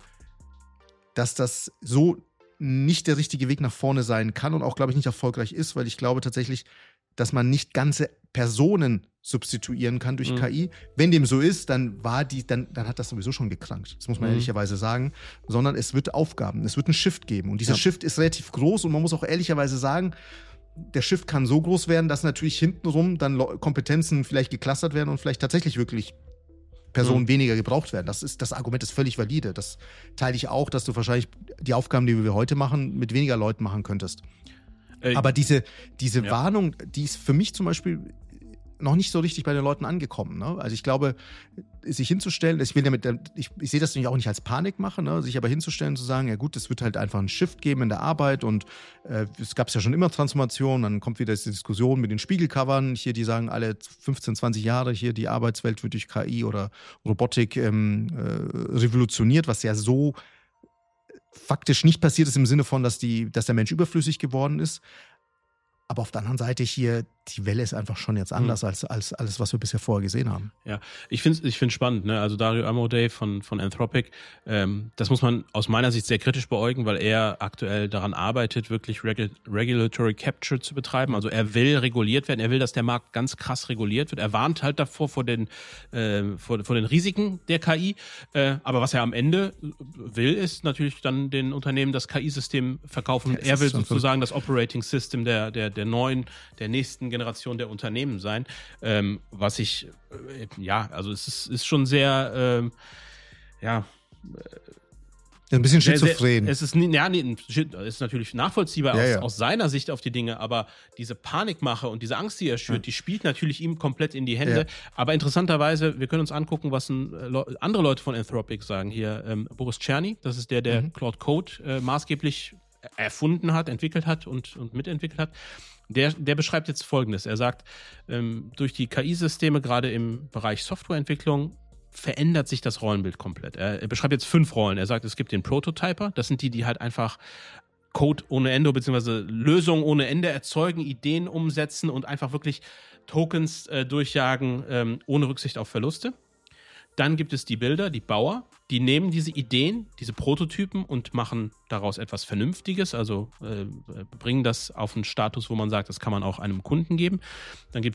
dass das so nicht der richtige Weg nach vorne sein kann und auch, glaube ich, nicht erfolgreich ist, weil ich glaube tatsächlich, dass man nicht ganze Personen substituieren kann durch KI. Wenn dem so ist, dann hat das sowieso schon gekrankt. Das muss man ehrlicherweise sagen. Sondern es wird Aufgaben, es wird einen Shift geben. Und dieser Shift ist relativ groß und man muss auch ehrlicherweise sagen, der Shift kann so groß werden, dass natürlich hintenrum dann Kompetenzen vielleicht geclustert werden und vielleicht tatsächlich wirklich Personen weniger gebraucht werden. Das Argument ist völlig valide. Das teile ich auch, dass du wahrscheinlich die Aufgaben, die wir heute machen, mit weniger Leuten machen könntest. Aber diese Warnung, die ist für mich zum Beispiel noch nicht so richtig bei den Leuten angekommen. Ne? Also ich glaube, sich hinzustellen, ich sehe das nämlich auch nicht als Panikmache, ne? Sich aber hinzustellen, zu sagen, ja gut, es wird halt einfach einen Shift geben in der Arbeit und es gab ja schon immer Transformationen, dann kommt wieder diese Diskussion mit den Spiegelcovern, hier die sagen alle 15, 20 Jahre, hier die Arbeitswelt wird durch KI oder Robotik revolutioniert, was ja so faktisch nicht passiert ist im Sinne von, dass der Mensch überflüssig geworden ist. Aber auf der anderen Seite hier, die Welle ist einfach schon jetzt anders als alles, was wir bisher vorher gesehen haben. Ja, ich finde spannend, ne? Also Daryl Amodei von Anthropic, das muss man aus meiner Sicht sehr kritisch beäugen, weil er aktuell daran arbeitet, wirklich Regulatory Capture zu betreiben. Also er will reguliert werden, er will, dass der Markt ganz krass reguliert wird. Er warnt halt davor vor den Risiken der KI. Aber was er am Ende will, ist natürlich dann den Unternehmen das KI-System verkaufen. Ja, er will sozusagen das Operating System der nächsten Generation der Unternehmen sein, was ich, also es ist schon sehr, ein bisschen schizophren. Es ist natürlich nachvollziehbar aus seiner Sicht auf die Dinge, aber diese Panikmache und diese Angst, die er schürt, die spielt natürlich ihm komplett in die Hände. Ja. Aber interessanterweise, wir können uns angucken, was andere Leute von Anthropic sagen. Hier Boris Czerny, das ist der Claude Code maßgeblich erfunden hat, entwickelt hat und mitentwickelt hat. Der beschreibt jetzt Folgendes. Er sagt, durch die KI-Systeme, gerade im Bereich Softwareentwicklung, verändert sich das Rollenbild komplett. Er beschreibt jetzt 5 Rollen. Er sagt, es gibt den Prototyper. Das sind die halt einfach Code ohne Ende bzw. Lösungen ohne Ende erzeugen, Ideen umsetzen und einfach wirklich Tokens durchjagen, ohne Rücksicht auf Verluste. Dann gibt es die Builder, die Bauer, die nehmen diese Ideen, diese Prototypen und machen daraus etwas Vernünftiges, also bringen das auf einen Status, wo man sagt, das kann man auch einem Kunden geben. Dann gibt es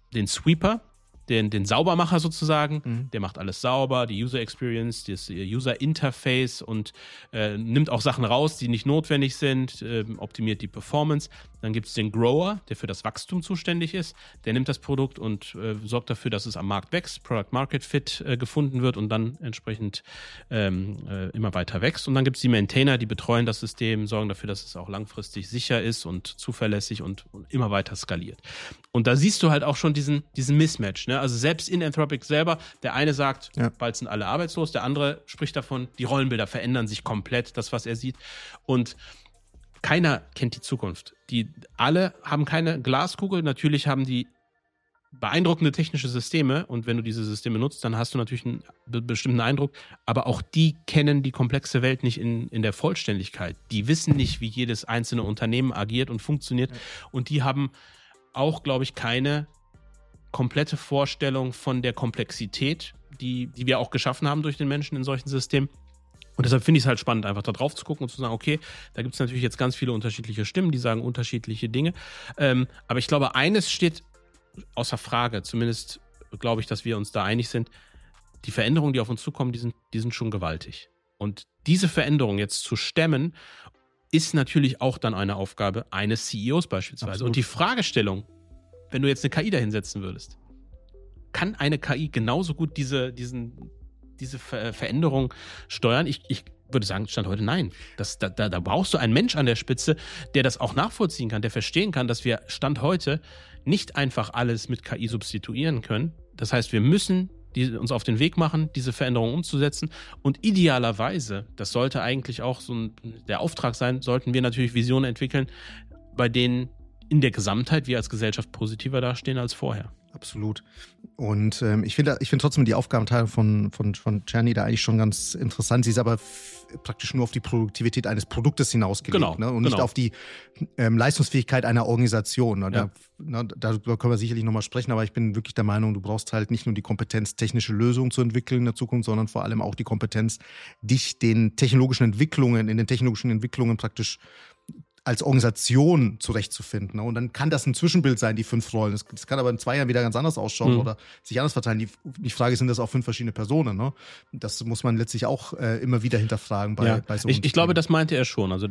den Sweeper, den Saubermacher sozusagen, der macht alles sauber, die User Experience, das User Interface und nimmt auch Sachen raus, die nicht notwendig sind, optimiert die Performance. Dann gibt es den Grower, der für das Wachstum zuständig ist. Der nimmt das Produkt und sorgt dafür, dass es am Markt wächst, Product Market Fit gefunden wird und dann entsprechend immer weiter wächst. Und dann gibt es die Maintainer, die betreuen das System, sorgen dafür, dass es auch langfristig sicher ist und zuverlässig und immer weiter skaliert. Und da siehst du halt auch schon diesen Mismatch, ne? Also selbst in Anthropic selber, der eine sagt, bald sind alle arbeitslos, der andere spricht davon, die Rollenbilder verändern sich komplett, das, was er sieht. Und keiner kennt die Zukunft. Die alle haben keine Glaskugel. Natürlich haben die beeindruckende technische Systeme und wenn du diese Systeme nutzt, dann hast du natürlich einen bestimmten Eindruck, aber auch die kennen die komplexe Welt nicht in der Vollständigkeit. Die wissen nicht, wie jedes einzelne Unternehmen agiert und funktioniert und die haben auch, glaube ich, keine komplette Vorstellung von der Komplexität, die wir auch geschaffen haben durch den Menschen in solchen Systemen. Und deshalb finde ich es halt spannend, einfach da drauf zu gucken und zu sagen, okay, da gibt es natürlich jetzt ganz viele unterschiedliche Stimmen, die sagen unterschiedliche Dinge. Aber ich glaube, eines steht außer Frage, zumindest glaube ich, dass wir uns da einig sind, die Veränderungen, die auf uns zukommen, die sind schon gewaltig. Und diese Veränderungen jetzt zu stemmen, ist natürlich auch dann eine Aufgabe eines CEOs beispielsweise. Absolut. Und die Fragestellung, wenn du jetzt eine KI dahinsetzen würdest, kann eine KI genauso gut diese Veränderung steuern? Ich würde sagen, Stand heute nein. Da brauchst du einen Mensch an der Spitze, der das auch nachvollziehen kann, der verstehen kann, dass wir Stand heute nicht einfach alles mit KI substituieren können. Das heißt, wir müssen uns auf den Weg machen, diese Veränderung umzusetzen und idealerweise, das sollte eigentlich auch der Auftrag sein, sollten wir natürlich Visionen entwickeln, bei denen in der Gesamtheit wir als Gesellschaft positiver dastehen als vorher. Absolut. Und ich finde trotzdem die Aufgabenteilung von Czerny da eigentlich schon ganz interessant. Sie ist aber praktisch nur auf die Produktivität eines Produktes hinausgelegt, genau, ne? Und nicht auf die Leistungsfähigkeit einer Organisation. Ne? Ja. Darüber können wir sicherlich nochmal sprechen, aber ich bin wirklich der Meinung, du brauchst halt nicht nur die Kompetenz, technische Lösungen zu entwickeln in der Zukunft, sondern vor allem auch die Kompetenz, dich in den technologischen Entwicklungen praktisch als Organisation zurechtzufinden. Ne? Und dann kann das ein Zwischenbild sein, die 5 Rollen. Das kann aber in 2 Jahren wieder ganz anders ausschauen oder sich anders verteilen. Die Frage, sind das auch 5 verschiedene Personen? Ne? Das muss man letztlich auch immer wieder hinterfragen bei so Ich glaube, das meinte er schon. Also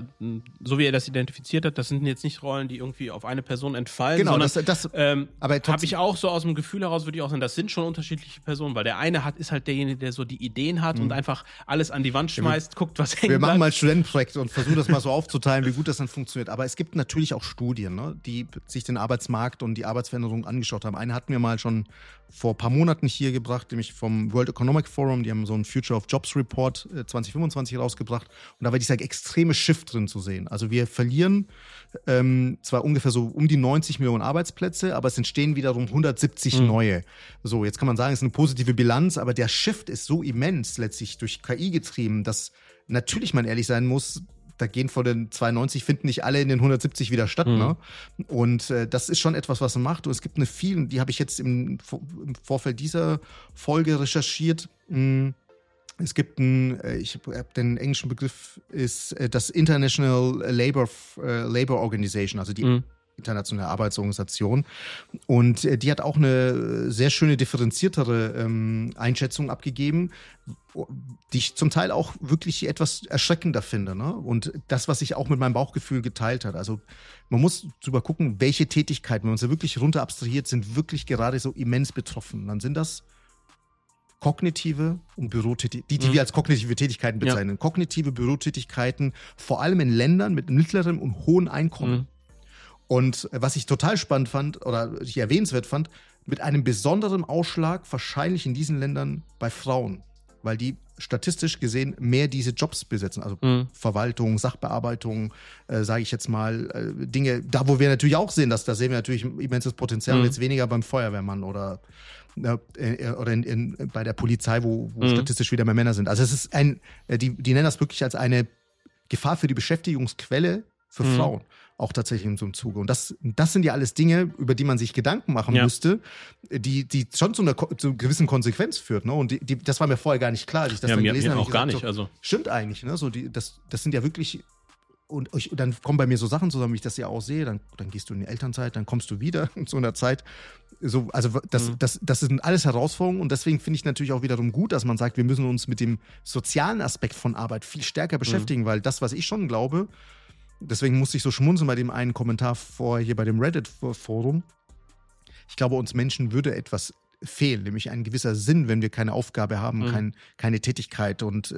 so wie er das identifiziert hat, das sind jetzt nicht Rollen, die irgendwie auf eine Person entfallen, genau, sondern aber habe ich auch so aus dem Gefühl heraus, würde ich auch sagen, das sind schon unterschiedliche Personen, weil der eine ist halt derjenige, der so die Ideen hat und einfach alles an die Wand schmeißt, guckt, was hängt bleibt. Wir machen mal ein Studentenprojekt und versuchen das mal so aufzuteilen, wie gut das dann funktioniert. Aber es gibt natürlich auch Studien, ne, die sich den Arbeitsmarkt und die Arbeitsveränderungen angeschaut haben. Eine hatten wir mal schon vor ein paar Monaten hier gebracht, nämlich vom World Economic Forum. Die haben so einen Future of Jobs Report 2025 rausgebracht. Und da war dieser extreme Shift drin zu sehen. Also wir verlieren zwar ungefähr so um die 90 Millionen Arbeitsplätze, aber es entstehen wiederum 170 neue. So, jetzt kann man sagen, es ist eine positive Bilanz, aber der Shift ist so immens letztlich durch KI getrieben, dass natürlich man ehrlich sein muss, da gehen von den 92, finden nicht alle in den 170 wieder statt. Ne? Und das ist schon etwas, was man macht. Und es gibt die habe ich jetzt im Vorfeld dieser Folge recherchiert. Es gibt ich habe den englischen Begriff, ist das International Labour Organization, also die internationale Arbeitsorganisation. Und die hat auch eine sehr schöne differenziertere Einschätzung abgegeben, die ich zum Teil auch wirklich etwas erschreckender finde. Ne? Und das, was sich auch mit meinem Bauchgefühl geteilt hat. Also man muss drüber gucken, welche Tätigkeiten, wenn man sie wirklich runter abstrahiert, sind wirklich gerade so immens betroffen. Dann sind das kognitive und Bürotätigkeiten, die wir als kognitive Tätigkeiten bezeichnen. Ja. Kognitive Bürotätigkeiten, vor allem in Ländern mit mittlerem und hohem Einkommen. Und was ich total spannend fand oder ich erwähnenswert fand, mit einem besonderen Ausschlag wahrscheinlich in diesen Ländern bei Frauen, weil die statistisch gesehen mehr diese Jobs besetzen, also Verwaltung, Sachbearbeitung, sage ich jetzt mal, Dinge, da wo wir natürlich auch sehen, da sehen wir natürlich ein immenses Potenzial, jetzt weniger beim Feuerwehrmann oder bei der Polizei, wo statistisch wieder mehr Männer sind. Also es ist die nennen das wirklich als eine Gefahr für die Beschäftigungsquelle für Frauen. Auch tatsächlich in so einem Zuge. Und das sind ja alles Dinge, über die man sich Gedanken machen müsste, die schon zu einer gewissen Konsequenz führt. Ne? Und das war mir vorher gar nicht klar, als ich das dann gelesen habe. Auch gar nicht. Also. Stimmt eigentlich. Ne? So das sind ja wirklich und dann kommen bei mir so Sachen zusammen, wie ich das ja auch sehe, dann gehst du in die Elternzeit, dann kommst du wieder in so einer Zeit. So, also das sind alles Herausforderungen und deswegen finde ich natürlich auch wiederum gut, dass man sagt, wir müssen uns mit dem sozialen Aspekt von Arbeit viel stärker beschäftigen, weil das, was ich schon glaube, deswegen musste ich so schmunzeln bei dem einen Kommentar vorher hier bei dem Reddit-Forum, ich glaube, uns Menschen würde etwas fehlen, nämlich ein gewisser Sinn, wenn wir keine Aufgabe haben, keine Tätigkeit und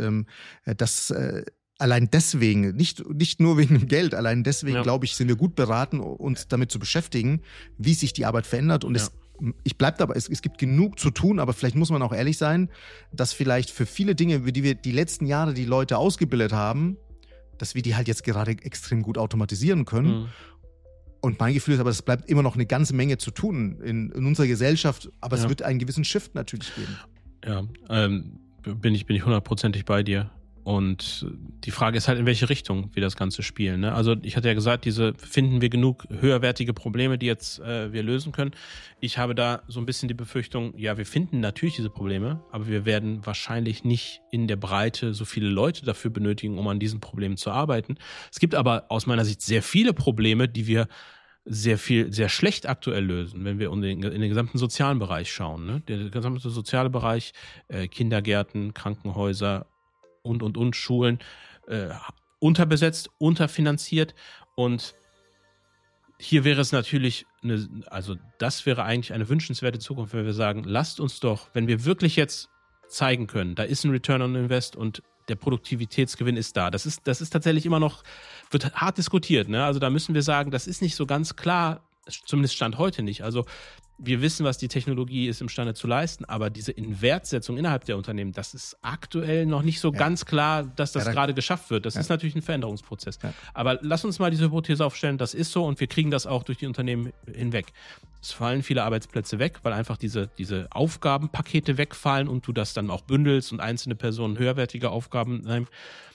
allein deswegen, nicht nur wegen dem Geld, allein deswegen, glaube ich, sind wir gut beraten, uns damit zu beschäftigen, wie sich die Arbeit verändert. Und ich bleibe dabei, es gibt genug zu tun, aber vielleicht muss man auch ehrlich sein, dass vielleicht für viele Dinge, für die wir die letzten Jahre die Leute ausgebildet haben, dass wir die halt jetzt gerade extrem gut automatisieren können. Und mein Gefühl ist aber, es bleibt immer noch eine ganze Menge zu tun in unserer Gesellschaft, aber es wird einen gewissen Shift natürlich geben. Ja, bin ich 100%ig bei dir. Und die Frage ist halt, in welche Richtung wir das Ganze spielen. Ne? Also ich hatte ja gesagt, finden wir genug höherwertige Probleme, die jetzt wir lösen können. Ich habe da so ein bisschen die Befürchtung, ja, wir finden natürlich diese Probleme, aber wir werden wahrscheinlich nicht in der Breite so viele Leute dafür benötigen, um an diesen Problemen zu arbeiten. Es gibt aber aus meiner Sicht sehr viele Probleme, die wir sehr schlecht aktuell lösen, wenn wir in den gesamten sozialen Bereich schauen. Ne? Der gesamte soziale Bereich, Kindergärten, Krankenhäuser, und Schulen unterbesetzt, unterfinanziert und hier wäre es natürlich, das wäre eigentlich eine wünschenswerte Zukunft, wenn wir sagen, lasst uns doch, wenn wir wirklich jetzt zeigen können, da ist ein Return on Invest und der Produktivitätsgewinn ist da. Das ist tatsächlich immer noch, wird hart diskutiert, ne? Also da müssen wir sagen, das ist nicht so ganz klar, zumindest Stand heute nicht. Also wir wissen, was die Technologie ist imstande zu leisten, aber diese Inwertsetzung innerhalb der Unternehmen, das ist aktuell noch nicht so ganz klar, dass das gerade geschafft wird. Das ist natürlich ein Veränderungsprozess. Ja. Aber lass uns mal diese Hypothese aufstellen, das ist so und wir kriegen das auch durch die Unternehmen hinweg. Es fallen viele Arbeitsplätze weg, weil einfach diese Aufgabenpakete wegfallen und du das dann auch bündelst und einzelne Personen höherwertige Aufgaben nehmen.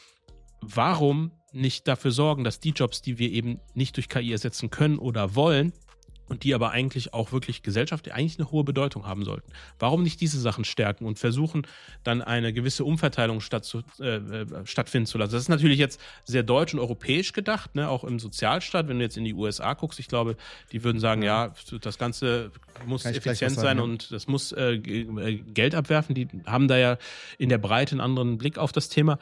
Warum nicht dafür sorgen, dass die Jobs, die wir eben nicht durch KI ersetzen können oder wollen, und die aber eigentlich auch wirklich gesellschaftlich eigentlich eine hohe Bedeutung haben sollten. Warum nicht diese Sachen stärken und versuchen, dann eine gewisse Umverteilung stattfinden zu lassen? Das ist natürlich jetzt sehr deutsch und europäisch gedacht, ne? Auch im Sozialstaat. Wenn du jetzt in die USA guckst, ich glaube, die würden sagen, ja, das Ganze muss effizient sein und das muss Geld abwerfen. Die haben da ja in der Breite einen anderen Blick auf das Thema.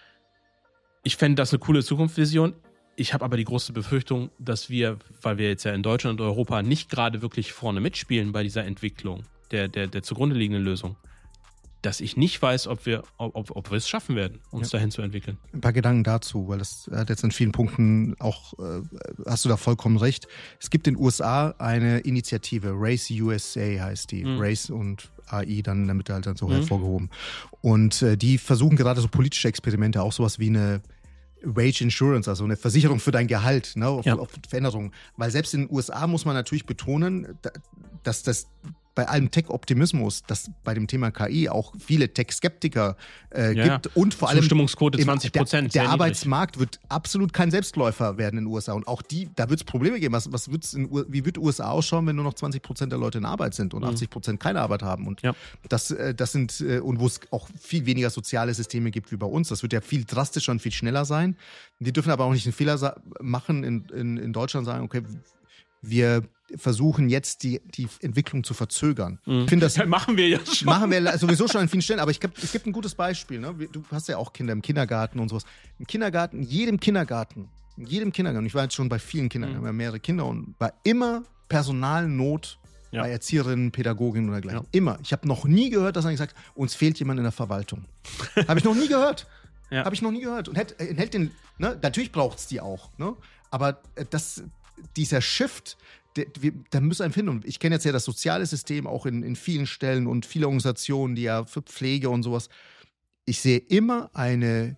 Ich fände das eine coole Zukunftsvision. Ich habe aber die große Befürchtung, dass wir, weil wir jetzt ja in Deutschland und Europa nicht gerade wirklich vorne mitspielen bei dieser Entwicklung der zugrunde liegenden Lösung, dass ich nicht weiß, ob wir es schaffen werden, uns dahin zu entwickeln. Ein paar Gedanken dazu, weil das hat jetzt in vielen Punkten auch, hast du da vollkommen recht. Es gibt in den USA eine Initiative, Race USA heißt die, Race und AI dann in der Mitte halt dann so hervorgehoben. Und die versuchen gerade so politische Experimente, auch sowas wie eine Wage Insurance, also eine Versicherung für dein Gehalt, ne, auf Veränderungen. Weil selbst in den USA muss man natürlich betonen, dass das bei allem Tech-Optimismus, dass bei dem Thema KI auch viele Tech-Skeptiker gibt und vor allem Zustimmungsquote 20%. Der Arbeitsmarkt wird absolut kein Selbstläufer werden in den USA und auch da wird es Probleme geben. Wie wird USA ausschauen, wenn nur noch 20% der Leute in Arbeit sind und 80% keine Arbeit haben? Und das sind und wo es auch viel weniger soziale Systeme gibt wie bei uns. Das wird ja viel drastischer und viel schneller sein. Die dürfen aber auch nicht einen Fehler machen in Deutschland, sagen, okay, wir versuchen jetzt die Entwicklung zu verzögern. Ich finde, das machen wir ja schon. Machen wir sowieso schon an vielen Stellen, aber es gibt ein gutes Beispiel. Ne? Du hast ja auch Kinder im Kindergarten und sowas. In jedem Kindergarten, ich war jetzt schon bei vielen Kindern, wir haben mehrere Kinder und war immer Personalnot bei Erzieherinnen, Pädagoginnen oder gleich. Ja. Immer. Ich habe noch nie gehört, dass einer gesagt hat, uns fehlt jemand in der Verwaltung. Habe ich noch nie gehört. Habe ich noch nie gehört. Und hält den, ne? Natürlich braucht es die auch. Ne? Aber dieser Shift, da müssen wir finden. Und ich kenne jetzt ja das soziale System auch in vielen Stellen und viele Organisationen, die ja für Pflege und sowas. Ich sehe immer eine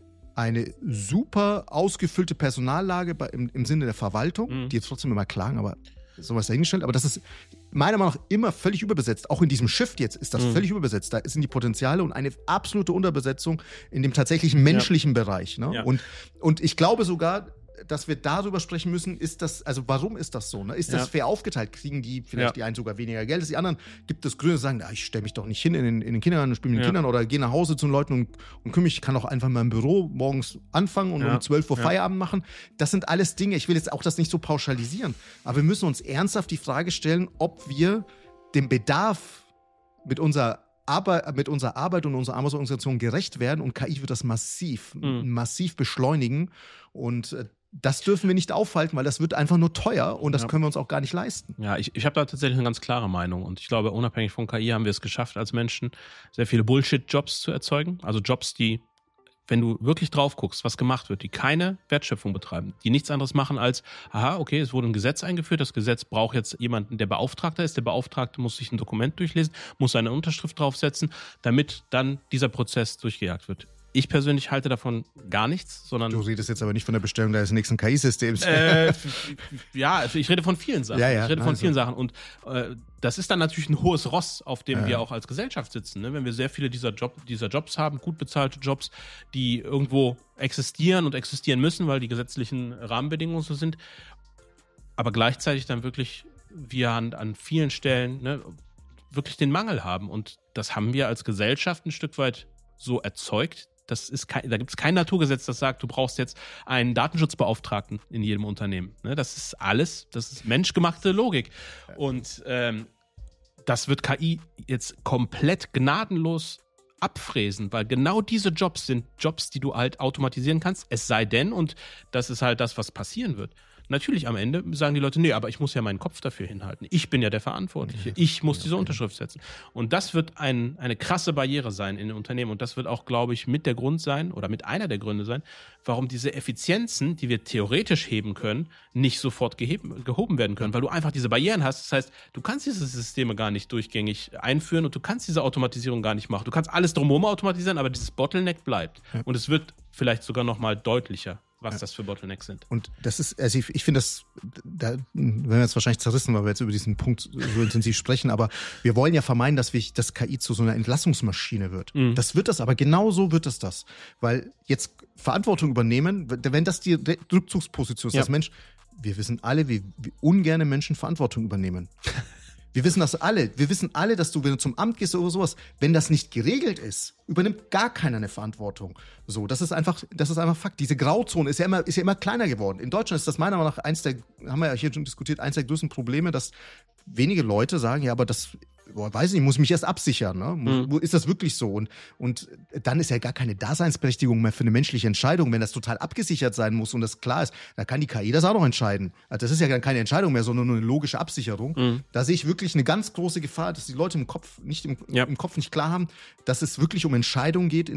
super ausgefüllte Personallage im Sinne der Verwaltung, die jetzt trotzdem immer klagen, aber sowas dahingestellt. Aber das ist meiner Meinung nach immer völlig überbesetzt. Auch in diesem Shift jetzt ist das völlig überbesetzt. Da sind die Potenziale und eine absolute Unterbesetzung in dem tatsächlichen menschlichen Bereich. Ne? Ja. Und ich glaube sogar, dass wir darüber sprechen müssen, warum ist das so? Ne? Ist das fair aufgeteilt? Kriegen die vielleicht die einen sogar weniger Geld als die anderen? Gibt es Gründe, die sagen, ich stelle mich doch nicht hin in den Kindergarten und spiele mit den Kindern oder gehe nach Hause zu den Leuten und kümmere mich, ich kann auch einfach mal im Büro morgens anfangen und um 12 Uhr Feierabend machen. Das sind alles Dinge, ich will jetzt auch das nicht so pauschalisieren, aber wir müssen uns ernsthaft die Frage stellen, ob wir dem Bedarf mit unserer Arbeit und unserer Arbeitsorganisation gerecht werden, und KI wird das massiv beschleunigen, und das dürfen wir nicht aufhalten, weil das wird einfach nur teuer und das können wir uns auch gar nicht leisten. Ja, ich habe da tatsächlich eine ganz klare Meinung, und ich glaube, unabhängig von KI haben wir es geschafft, als Menschen sehr viele Bullshit-Jobs zu erzeugen, also Jobs, die, wenn du wirklich drauf guckst, was gemacht wird, die keine Wertschöpfung betreiben, die nichts anderes machen als, okay, es wurde ein Gesetz eingeführt, das Gesetz braucht jetzt jemanden, der Beauftragter ist, der Beauftragte muss sich ein Dokument durchlesen, muss seine Unterschrift draufsetzen, damit dann dieser Prozess durchgejagt wird. Ich persönlich halte davon gar nichts, sondern... Du redest jetzt aber nicht von der Bestellung deines nächsten KI-Systems. Also ich rede von vielen Sachen. Ich rede von vielen Sachen. Und das ist dann natürlich ein hohes Ross, auf dem wir auch als Gesellschaft sitzen. Ne? Wenn wir sehr viele dieser Jobs haben, gut bezahlte Jobs, die irgendwo existieren und existieren müssen, weil die gesetzlichen Rahmenbedingungen so sind. Aber gleichzeitig dann wirklich wir an vielen Stellen wirklich den Mangel haben. Und das haben wir als Gesellschaft ein Stück weit so erzeugt. Da gibt es kein Naturgesetz, das sagt, du brauchst jetzt einen Datenschutzbeauftragten in jedem Unternehmen. Das ist menschgemachte Logik. Und das wird KI jetzt komplett gnadenlos abfräsen, weil genau diese Jobs sind Jobs, die du halt automatisieren kannst. Es sei denn, und das ist halt das, was passieren wird. Natürlich am Ende sagen die Leute, nee, aber ich muss ja meinen Kopf dafür hinhalten. Ich bin ja der Verantwortliche. Ich muss diese Unterschrift setzen. Und das wird eine krasse Barriere sein in den Unternehmen. Und das wird auch, glaube ich, mit der Grund sein oder mit einer der Gründe sein, warum diese Effizienzen, die wir theoretisch heben können, nicht sofort gehoben werden können, weil du einfach diese Barrieren hast. Das heißt, du kannst diese Systeme gar nicht durchgängig einführen und du kannst diese Automatisierung gar nicht machen. Du kannst alles drumherum automatisieren, aber dieses Bottleneck bleibt. Und es wird vielleicht sogar noch mal deutlicher, was das für Bottlenecks sind. Und das ist, also ich finde das, da werden wir jetzt wahrscheinlich zerrissen, weil wir jetzt über diesen Punkt so intensiv sprechen, aber wir wollen ja vermeiden, dass KI zu so einer Entlassungsmaschine wird. Das wird das, aber genauso wird es das. Weil jetzt Verantwortung übernehmen, wenn das die Rückzugsposition ist, das Mensch, wir wissen alle, wie ungerne Menschen Verantwortung übernehmen. Wir wissen das alle. Wir wissen alle, dass wenn du zum Amt gehst oder sowas, wenn das nicht geregelt ist, übernimmt gar keiner eine Verantwortung. So, das ist einfach Fakt. Diese Grauzone ist ja immer kleiner geworden. In Deutschland ist das meiner Meinung nach haben wir ja hier schon diskutiert, eins der größten Probleme, dass wenige Leute sagen, ja, aber das, weiß ich nicht, muss mich erst absichern. Ne? Ist das wirklich so? Und dann ist ja gar keine Daseinsberechtigung mehr für eine menschliche Entscheidung, wenn das total abgesichert sein muss und das klar ist. Da kann die KI das auch noch entscheiden. Also das ist ja keine Entscheidung mehr, sondern nur eine logische Absicherung. Da sehe ich wirklich eine ganz große Gefahr, dass die Leute im Kopf nicht klar haben, dass es wirklich um Entscheidungen geht,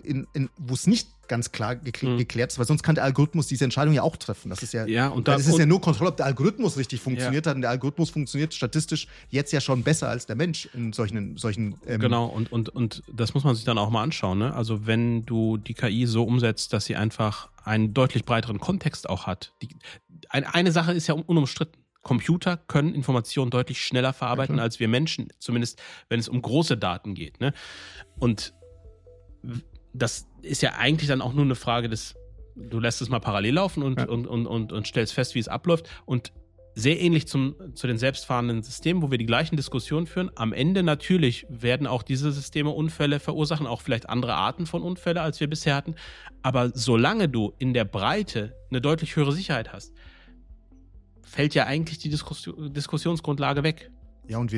wo es nicht ganz klar geklärt ist, weil sonst kann der Algorithmus diese Entscheidung ja auch treffen. Das ist ja, ja nur Kontrolle, ob der Algorithmus richtig funktioniert hat. Und der Algorithmus funktioniert statistisch jetzt ja schon besser als der Mensch in solchen genau, und das muss man sich dann auch mal anschauen. Ne? Also wenn du die KI so umsetzt, dass sie einfach einen deutlich breiteren Kontext auch hat. Eine Sache ist ja unumstritten. Computer können Informationen deutlich schneller verarbeiten als wir Menschen, zumindest wenn es um große Daten geht. Ne? Und das ist ja eigentlich dann auch nur eine Frage du lässt es mal parallel laufen und stellst fest, wie es abläuft. Und sehr ähnlich zu den selbstfahrenden Systemen, wo wir die gleichen Diskussionen führen. Am Ende natürlich werden auch diese Systeme Unfälle verursachen, auch vielleicht andere Arten von Unfällen, als wir bisher hatten. Aber solange du in der Breite eine deutlich höhere Sicherheit hast, fällt ja eigentlich die Diskussionsgrundlage weg. Ja, und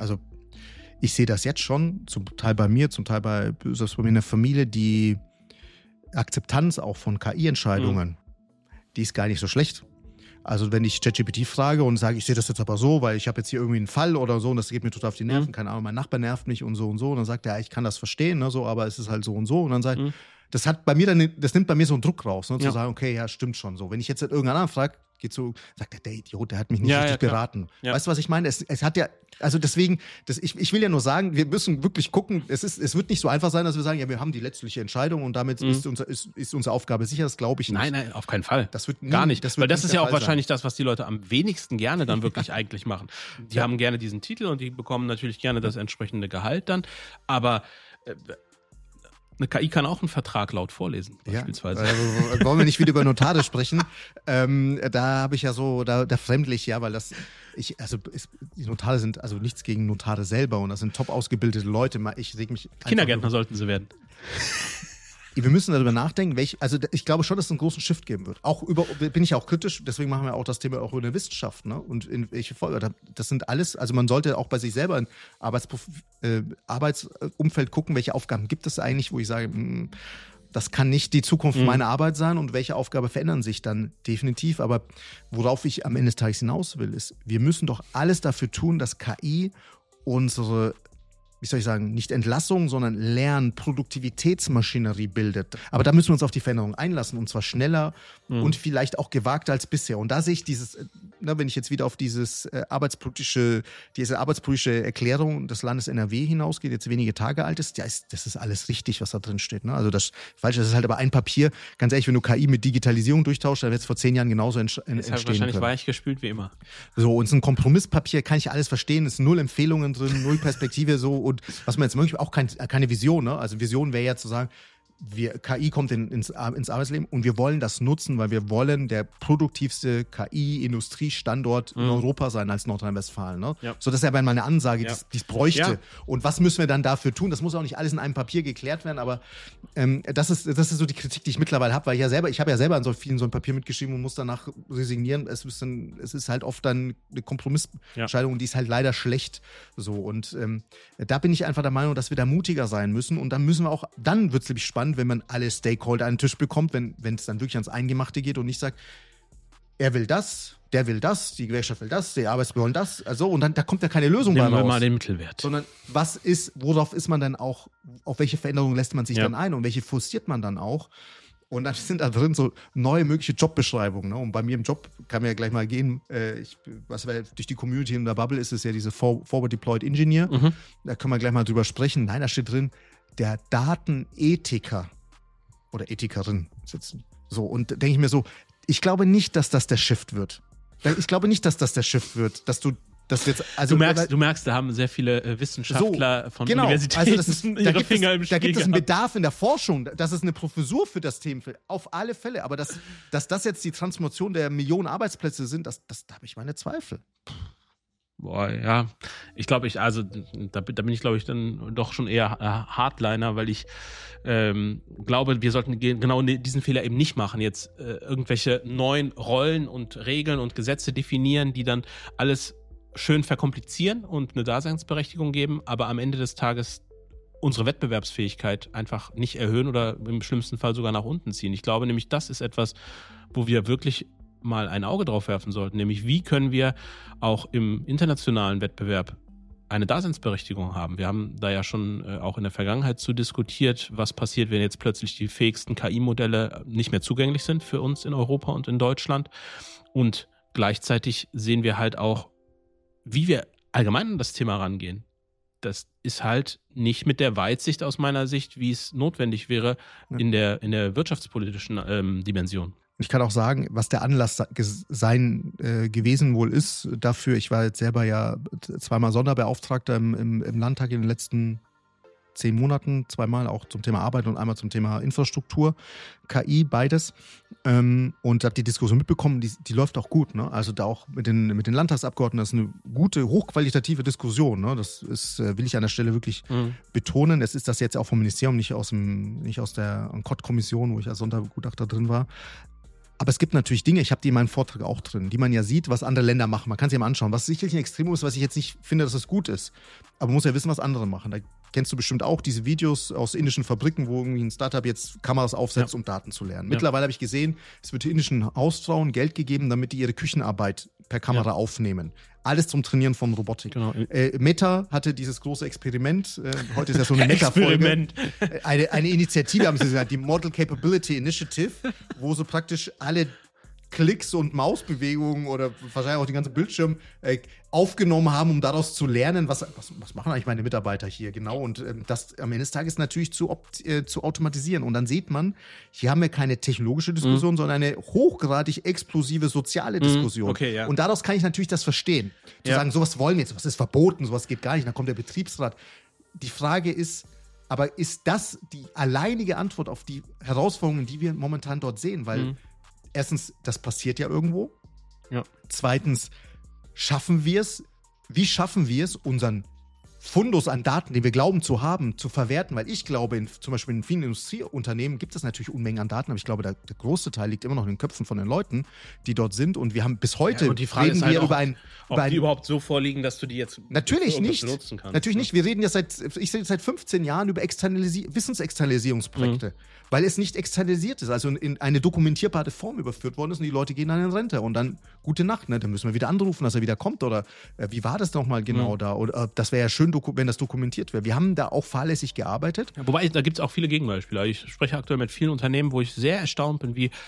ich sehe das jetzt schon, zum Teil bei mir, zum Teil selbst bei mir in der Familie, die Akzeptanz auch von KI-Entscheidungen, die ist gar nicht so schlecht. Also wenn ich ChatGPT frage und sage, ich sehe das jetzt aber so, weil ich habe jetzt hier irgendwie einen Fall oder so und das geht mir total auf die Nerven, keine Ahnung, mein Nachbar nervt mich und so, und dann sagt er, ja, ich kann das verstehen, ne, so, aber es ist halt so und so. Und dann sagt das nimmt bei mir so einen Druck raus, ne, zu sagen, okay, ja, stimmt schon so. Wenn ich jetzt irgendeinen anderen frage, sagt der Idiot, der hat mich nicht richtig beraten. Ja. Weißt du, was ich meine? Es hat ja, also deswegen, ich will ja nur sagen, wir müssen wirklich gucken, es wird nicht so einfach sein, dass wir sagen, ja, wir haben die letztliche Entscheidung und damit ist unsere Aufgabe sicher, das glaube ich nicht. Nein, auf keinen Fall. Das wird gar nicht. Weil das ist ja auch wahrscheinlich das, was die Leute am wenigsten gerne dann wirklich eigentlich machen. Die haben gerne diesen Titel und die bekommen natürlich gerne das entsprechende Gehalt dann, aber Eine KI kann auch einen Vertrag laut vorlesen, beispielsweise. Ja, wollen wir nicht wieder über Notare sprechen? Da habe ich ja so, da fremdle ich ja, weil die Notare sind also nichts gegen Notare selber und das sind top ausgebildete Leute. Ich reg mich Kindergärtner sollten sie werden. Wir müssen darüber nachdenken, ich glaube schon, dass es einen großen Shift geben wird. Bin ich auch kritisch, deswegen machen wir auch das Thema auch über eine Wissenschaft, ne? Und in welche Folge. Das sind alles, also man sollte auch bei sich selber im Arbeitsumfeld gucken, welche Aufgaben gibt es eigentlich, wo ich sage, das kann nicht die Zukunft meiner Arbeit sein und welche Aufgaben verändern sich dann definitiv. Aber worauf ich am Ende des Tages hinaus will, ist, wir müssen doch alles dafür tun, dass KI unsere, wie soll ich sagen, nicht Entlassung, sondern Produktivitätsmaschinerie bildet. Aber da müssen wir uns auf die Veränderung einlassen und zwar schneller und vielleicht auch gewagter als bisher. Und da sehe ich wenn ich jetzt wieder auf diese arbeitspolitische Erklärung des Landes NRW hinausgehe, jetzt wenige Tage alt ist, das ist alles richtig, was da drin steht. Ne? Also das ist halt aber ein Papier. Ganz ehrlich, wenn du KI mit Digitalisierung durchtauschst, dann wird es vor 10 Jahren genauso entstehen können. Wahrscheinlich weichgespült wie immer. So, und so ein Kompromisspapier kann ich alles verstehen, es sind 0 Empfehlungen drin, 0 Perspektive so. Und was man jetzt möchte, auch keine Vision, ne? Also Vision wäre ja zu sagen, KI kommt ins Arbeitsleben und wir wollen das nutzen, weil wir wollen der produktivste KI-Industriestandort in Europa sein als Nordrhein-Westfalen. Ne? Ja. So, das ist ja mal eine Ansage, die es bräuchte. Ja. Und was müssen wir dann dafür tun? Das muss auch nicht alles in einem Papier geklärt werden, aber das ist so die Kritik, die ich mittlerweile habe, weil ich habe ja selber an so vielen so ein Papier mitgeschrieben und muss danach resignieren. Es ist halt oft dann eine Kompromissentscheidung und die ist halt leider schlecht. So, und da bin ich einfach der Meinung, dass wir da mutiger sein müssen und dann wird es nämlich spannend, wenn man alle Stakeholder an den Tisch bekommt, wenn es dann wirklich ans Eingemachte geht und nicht sagt, er will das, der will das, die Gewerkschaft will das, die Arbeitsbehörden wollen das, also und dann da kommt ja keine Lösung bei raus. Nehmen wir mal den Mittelwert. Sondern worauf ist man dann auch, auf welche Veränderungen lässt man sich dann ein und welche forciert man dann auch? Und dann sind da drin so neue mögliche Jobbeschreibungen. Ne? Und bei mir im Job kann man ja gleich mal gehen, durch die Community in der Bubble ist es ja diese Forward Deployed Engineer. Da können wir gleich mal drüber sprechen. Nein, da steht drin, der Datenethiker oder Ethikerin sitzen. So, und denke ich mir so, ich glaube nicht, dass das der Shift wird. Dass du das jetzt, also du merkst, da haben sehr viele Wissenschaftler von Universitäten da gibt es einen Bedarf in der Forschung, dass es eine Professur für das Themenfeld, auf alle Fälle. Aber dass das jetzt die Transformation der Millionen Arbeitsplätze sind, da habe ich meine Zweifel. Boah, ja. Ich glaube, da bin ich, glaube ich, dann doch schon eher Hardliner, weil ich glaube, wir sollten genau diesen Fehler eben nicht machen, jetzt irgendwelche neuen Rollen und Regeln und Gesetze definieren, die dann alles schön verkomplizieren und eine Daseinsberechtigung geben, aber am Ende des Tages unsere Wettbewerbsfähigkeit einfach nicht erhöhen oder im schlimmsten Fall sogar nach unten ziehen. Ich glaube nämlich, das ist etwas, wo wir wirklich mal ein Auge drauf werfen sollten, nämlich wie können wir auch im internationalen Wettbewerb eine Daseinsberechtigung haben. Wir haben da ja schon auch in der Vergangenheit zu diskutiert, was passiert, wenn jetzt plötzlich die fähigsten KI-Modelle nicht mehr zugänglich sind für uns in Europa und in Deutschland. Und gleichzeitig sehen wir halt auch, wie wir allgemein an das Thema rangehen. Das ist halt nicht mit der Weitsicht aus meiner Sicht, wie es notwendig wäre in der wirtschaftspolitischen Dimension. Ich kann auch sagen, was der Anlass gewesen wohl ist dafür. Ich war jetzt selber ja zweimal Sonderbeauftragter im Landtag in den letzten 10 Monaten, zweimal auch zum Thema Arbeit und einmal zum Thema Infrastruktur, KI, beides. Und habe die Diskussion mitbekommen, die läuft auch gut. Ne? Also da auch mit den Landtagsabgeordneten, das ist eine gute, hochqualitative Diskussion. Ne? Das ist, will ich an der Stelle wirklich betonen. Es ist das jetzt auch vom Ministerium, nicht aus der Enquete-Kommission, wo ich als Sondergutachter drin war. Aber es gibt natürlich Dinge, ich habe die in meinem Vortrag auch drin, die man ja sieht, was andere Länder machen. Man kann sich mal anschauen, was sicherlich ein Extremum ist, was ich jetzt nicht finde, dass es gut ist. Aber man muss ja wissen, was andere machen. Da kennst du bestimmt auch diese Videos aus indischen Fabriken, wo irgendwie ein Startup jetzt Kameras aufsetzt, um Daten zu lernen. Mittlerweile habe ich gesehen, es wird indischen Hausfrauen Geld gegeben, damit die ihre Küchenarbeit per Kamera aufnehmen. Alles zum Trainieren von Robotik. Genau. Meta hatte dieses große Experiment, heute ist ja so eine Meta-Folge, eine Initiative, haben sie gesagt, die Model Capability Initiative, wo so praktisch alle Klicks und Mausbewegungen oder wahrscheinlich auch den ganzen Bildschirm aufgenommen haben, um daraus zu lernen, was machen eigentlich meine Mitarbeiter hier genau und das am Ende des Tages natürlich zu automatisieren. Und dann sieht man, hier haben wir keine technologische Diskussion, sondern eine hochgradig explosive soziale Diskussion. Okay, ja. Und daraus kann ich natürlich das verstehen. Zu sagen, sowas wollen wir jetzt, sowas ist verboten, sowas geht gar nicht, dann kommt der Betriebsrat. Die Frage ist, Aber ist das die alleinige Antwort auf die Herausforderungen, die wir momentan dort sehen? Weil erstens, das passiert ja irgendwo. Ja. Zweitens, schaffen wir es? Wie schaffen wir es, unseren Fundus an Daten, den wir glauben zu haben, zu verwerten? Weil ich glaube, zum Beispiel in vielen Industrieunternehmen gibt es natürlich Unmengen an Daten, aber ich glaube, der große Teil liegt immer noch in den Köpfen von den Leuten, die dort sind. Und wir haben bis heute, und die Frage ist halt ob die überhaupt so vorliegen, dass du die jetzt natürlich nicht benutzen kannst. Natürlich nicht. Wir reden ja seit 15 Jahren über Wissensexternalisierungsprojekte, weil es nicht externalisiert ist, also in eine dokumentierbare Form überführt worden ist und die Leute gehen dann in Rente und dann gute Nacht, ne? Dann müssen wir wieder anrufen, dass er wieder kommt oder wie war das nochmal genau da? Oder das wäre ja schön, wenn das dokumentiert wäre. Wir haben da auch fahrlässig gearbeitet. Ja, wobei, da gibt es auch viele Gegenbeispiele. Ich spreche aktuell mit vielen Unternehmen, wo ich sehr erstaunt bin, wie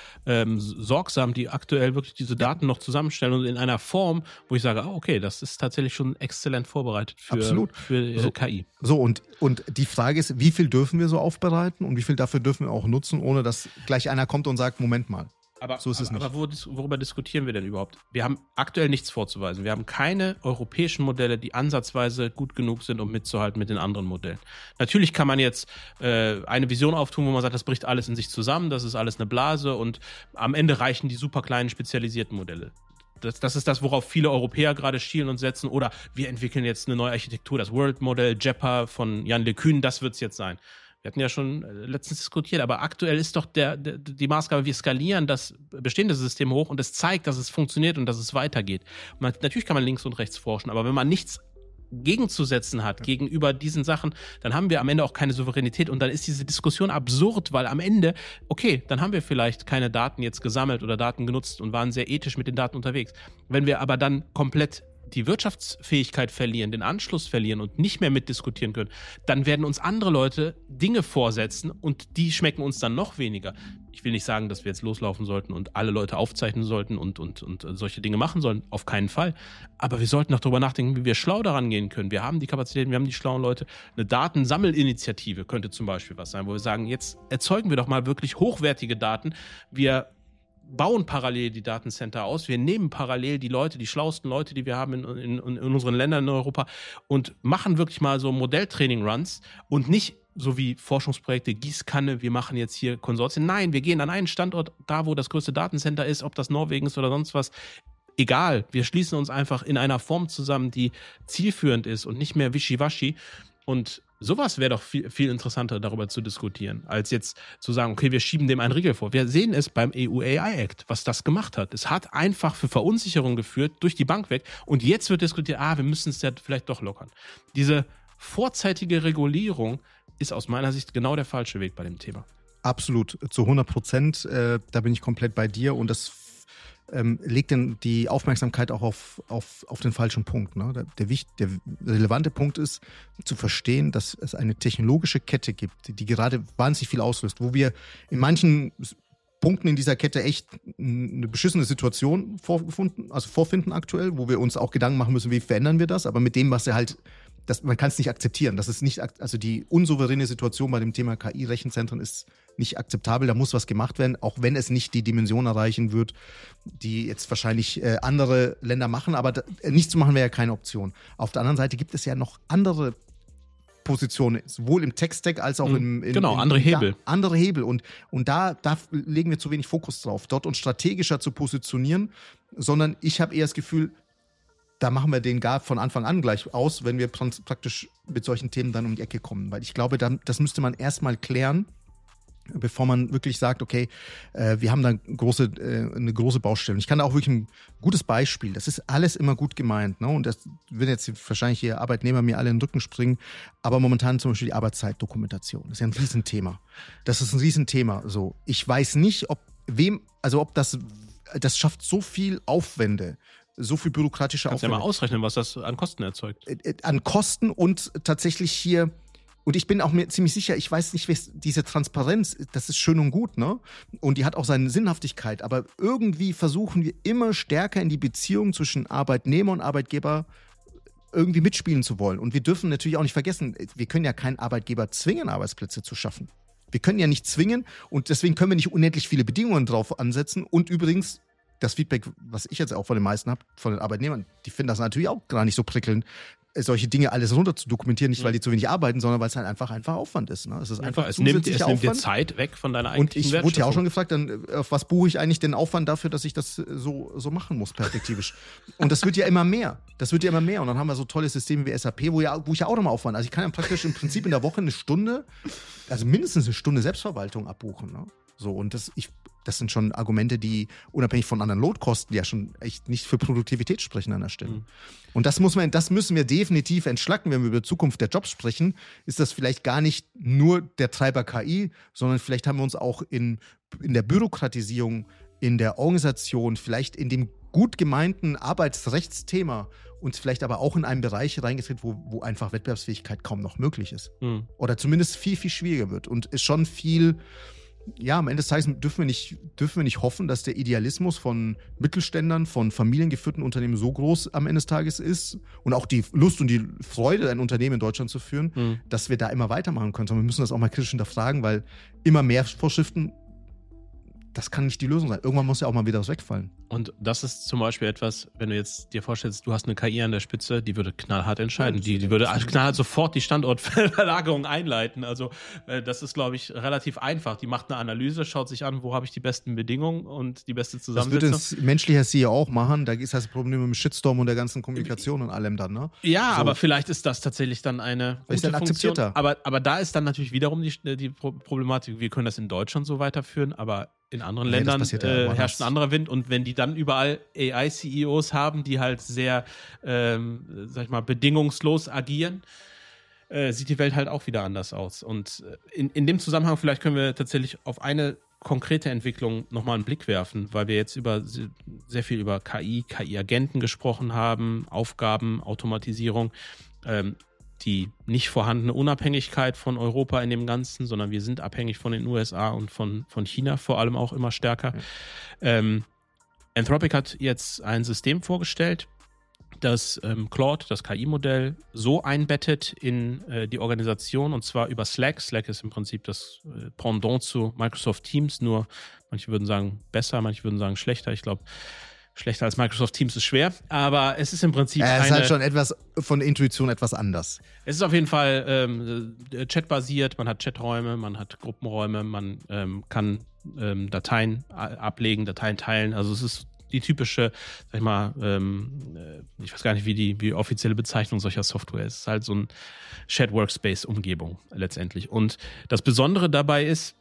sorgsam die aktuell wirklich diese Daten noch zusammenstellen und in einer Form, wo ich sage, okay, das ist tatsächlich schon exzellent vorbereitet für KI. So, und die Frage ist, wie viel dürfen wir so aufbereiten und wie viel dafür dürfen wir auch nutzen, ohne dass gleich einer kommt und sagt, Moment mal. So ist es nicht. Aber worüber diskutieren wir denn überhaupt? Wir haben aktuell nichts vorzuweisen. Wir haben keine europäischen Modelle, die ansatzweise gut genug sind, um mitzuhalten mit den anderen Modellen. Natürlich kann man jetzt eine Vision auftun, wo man sagt, das bricht alles in sich zusammen, das ist alles eine Blase und am Ende reichen die super kleinen spezialisierten Modelle. Das ist das, worauf viele Europäer gerade schielen und setzen. Oder wir entwickeln jetzt eine neue Architektur, das World-Modell JEPA von Jan LeCun, das wird es jetzt sein. Wir hatten ja schon letztens diskutiert, aber aktuell ist doch die Maßgabe, wir skalieren das bestehende System hoch und es zeigt, dass es funktioniert und dass es weitergeht. Natürlich kann man links und rechts forschen, aber wenn man nichts gegenzusetzen hat gegenüber diesen Sachen, dann haben wir am Ende auch keine Souveränität und dann ist diese Diskussion absurd, weil am Ende, okay, dann haben wir vielleicht keine Daten jetzt gesammelt oder Daten genutzt und waren sehr ethisch mit den Daten unterwegs. Wenn wir aber dann komplett die Wirtschaftsfähigkeit verlieren, den Anschluss verlieren und nicht mehr mitdiskutieren können, dann werden uns andere Leute Dinge vorsetzen und die schmecken uns dann noch weniger. Ich will nicht sagen, dass wir jetzt loslaufen sollten und alle Leute aufzeichnen sollten und solche Dinge machen sollen, auf keinen Fall. Aber wir sollten noch darüber nachdenken, wie wir schlau daran gehen können. Wir haben die Kapazitäten, wir haben die schlauen Leute. Eine Datensammelinitiative könnte zum Beispiel was sein, wo wir sagen, jetzt erzeugen wir doch mal wirklich hochwertige Daten. Wir bauen parallel die Datencenter aus. Wir nehmen parallel die Leute, die schlauesten Leute, die wir haben in unseren Ländern in Europa und machen wirklich mal so Modelltraining-Runs und nicht so wie Forschungsprojekte, Gießkanne, wir machen jetzt hier Konsortien. Nein, wir gehen an einen Standort, da wo das größte Datencenter ist, ob das Norwegen ist oder sonst was. Egal, wir schließen uns einfach in einer Form zusammen, die zielführend ist und nicht mehr wischiwaschi. Und sowas wäre doch viel, viel interessanter, darüber zu diskutieren, als jetzt zu sagen, okay, wir schieben dem einen Riegel vor. Wir sehen es beim EU AI Act, was das gemacht hat. Es hat einfach für Verunsicherung geführt, durch die Bank weg. Und jetzt wird diskutiert, wir müssen es ja vielleicht doch lockern. Diese vorzeitige Regulierung ist aus meiner Sicht genau der falsche Weg bei dem Thema. Absolut, zu 100%. Da bin ich komplett bei dir und das legt denn die Aufmerksamkeit auch auf den falschen Punkt. Ne? Der relevante Punkt ist, zu verstehen, dass es eine technologische Kette gibt, die gerade wahnsinnig viel auslöst, wo wir in manchen Punkten in dieser Kette echt eine beschissene Situation vorfinden aktuell, wo wir uns auch Gedanken machen müssen, wie verändern wir das, aber mit dem, was man kann es nicht akzeptieren. Das ist nicht, also die unsouveräne Situation bei dem Thema KI-Rechenzentren ist nicht akzeptabel. Da muss was gemacht werden, auch wenn es nicht die Dimension erreichen wird, die jetzt wahrscheinlich andere Länder machen. Aber nichts zu machen wäre ja keine Option. Auf der anderen Seite gibt es ja noch andere Positionen, sowohl im Tech-Stack als auch andere Hebel. Andere Hebel. Und da legen wir zu wenig Fokus drauf, dort uns strategischer zu positionieren, sondern ich habe eher das Gefühl, da machen wir den gar von Anfang an gleich aus, wenn wir praktisch mit solchen Themen dann um die Ecke kommen. Weil ich glaube, das müsste man erstmal klären, bevor man wirklich sagt, okay, wir haben da eine große Baustelle. Und ich kann da auch wirklich ein gutes Beispiel, das ist alles immer gut gemeint, ne? Und das wird jetzt wahrscheinlich hier Arbeitnehmer mir alle in den Rücken springen, aber momentan zum Beispiel die Arbeitszeitdokumentation, das ist ja ein Riesenthema. Das ist ein Riesenthema. So, ich weiß nicht, ob das schafft so viel Aufwände, so viel bürokratische Aufwände. Kannst ja mal ausrechnen, was das an Kosten erzeugt. An Kosten und tatsächlich hier, und ich bin auch mir ziemlich sicher, ich weiß nicht, diese Transparenz, das ist schön und gut, ne? Und die hat auch seine Sinnhaftigkeit, aber irgendwie versuchen wir immer stärker in die Beziehung zwischen Arbeitnehmer und Arbeitgeber irgendwie mitspielen zu wollen. Und wir dürfen natürlich auch nicht vergessen, wir können ja keinen Arbeitgeber zwingen, Arbeitsplätze zu schaffen. Wir können ja nicht zwingen und deswegen können wir nicht unendlich viele Bedingungen drauf ansetzen. Und übrigens, das Feedback, was ich jetzt auch von den meisten habe, von den Arbeitnehmern, die finden das natürlich auch gar nicht so prickelnd, solche Dinge alles runter zu dokumentieren, nicht weil die zu wenig arbeiten, sondern weil es halt einfach Aufwand ist. Ne? Es ist einfach es nimmt dir Zeit weg von deiner eigentlichen Und ich wurde ja auch schon gefragt, dann, auf was buche ich eigentlich den Aufwand dafür, dass ich das so machen muss, perspektivisch. Und das wird ja immer mehr. Und dann haben wir so tolle Systeme wie SAP, wo ich ja auch nochmal Aufwand. Also ich kann ja praktisch im Prinzip in der Woche eine Stunde, also mindestens eine Stunde Selbstverwaltung abbuchen. Ne? So, und das sind schon Argumente, die unabhängig von anderen Lohnkosten ja schon echt nicht für Produktivität sprechen an der Stelle. Mhm. Und das müssen wir definitiv entschlacken, wenn wir über Zukunft der Jobs sprechen. Ist das vielleicht gar nicht nur der Treiber KI, sondern vielleicht haben wir uns auch in der Bürokratisierung, in der Organisation, vielleicht in dem gut gemeinten Arbeitsrechtsthema uns vielleicht aber auch in einen Bereich reingedreht, wo einfach Wettbewerbsfähigkeit kaum noch möglich ist. Mhm. Oder zumindest viel, viel schwieriger wird. Und ist schon viel... Ja, am Ende des Tages dürfen wir nicht hoffen, dass der Idealismus von Mittelständlern, von familiengeführten Unternehmen so groß am Ende des Tages ist und auch die Lust und die Freude, ein Unternehmen in Deutschland zu führen, dass wir da immer weitermachen können. Sondern wir müssen das auch mal kritisch hinterfragen, weil immer mehr Vorschriften, das kann nicht die Lösung sein. Irgendwann muss ja auch mal wieder was wegfallen. Und das ist zum Beispiel etwas, wenn du jetzt dir vorstellst, du hast eine KI an der Spitze, die würde knallhart entscheiden. Die würde knallhart sofort die Standortverlagerung einleiten. Also das ist, glaube ich, relativ einfach. Die macht eine Analyse, schaut sich an, wo habe ich die besten Bedingungen und die beste Zusammensetzung. Das würde ein menschlicher CEO auch machen. Da ist das Problem mit dem Shitstorm und der ganzen Kommunikation und allem dann, ne? Ja, so. Aber vielleicht ist das tatsächlich dann eine gute Funktion. Aber da ist dann natürlich wiederum die Problematik, wir können das in Deutschland so weiterführen, aber in anderen Ländern herrscht ein anderer Wind. Und wenn die dann überall AI-CEOs haben, die halt sehr, sag ich mal, bedingungslos agieren, sieht die Welt halt auch wieder anders aus. Und in dem Zusammenhang vielleicht können wir tatsächlich auf eine konkrete Entwicklung nochmal einen Blick werfen, weil wir jetzt sehr viel über KI-Agenten gesprochen haben, Aufgaben, Automatisierung, die nicht vorhandene Unabhängigkeit von Europa in dem Ganzen, sondern wir sind abhängig von den USA und von China vor allem auch immer stärker. Ja. Anthropic hat jetzt ein System vorgestellt, das Claude, das KI-Modell, so einbettet in die Organisation, und zwar über Slack. Slack ist im Prinzip das Pendant zu Microsoft Teams, nur manche würden sagen besser, manche würden sagen schlechter. Ich glaube, schlechter als Microsoft Teams ist schwer, aber es ist im Prinzip es ist halt schon etwas von der Intuition etwas anders. Es ist auf jeden Fall chatbasiert, man hat Chaträume, man hat Gruppenräume, man kann Dateien ablegen, Dateien teilen, also es ist die typische, sag ich mal, ich weiß gar nicht, wie die offizielle Bezeichnung solcher Software ist. Es ist halt so ein Shared Workspace-Umgebung letztendlich. Und das Besondere dabei ist,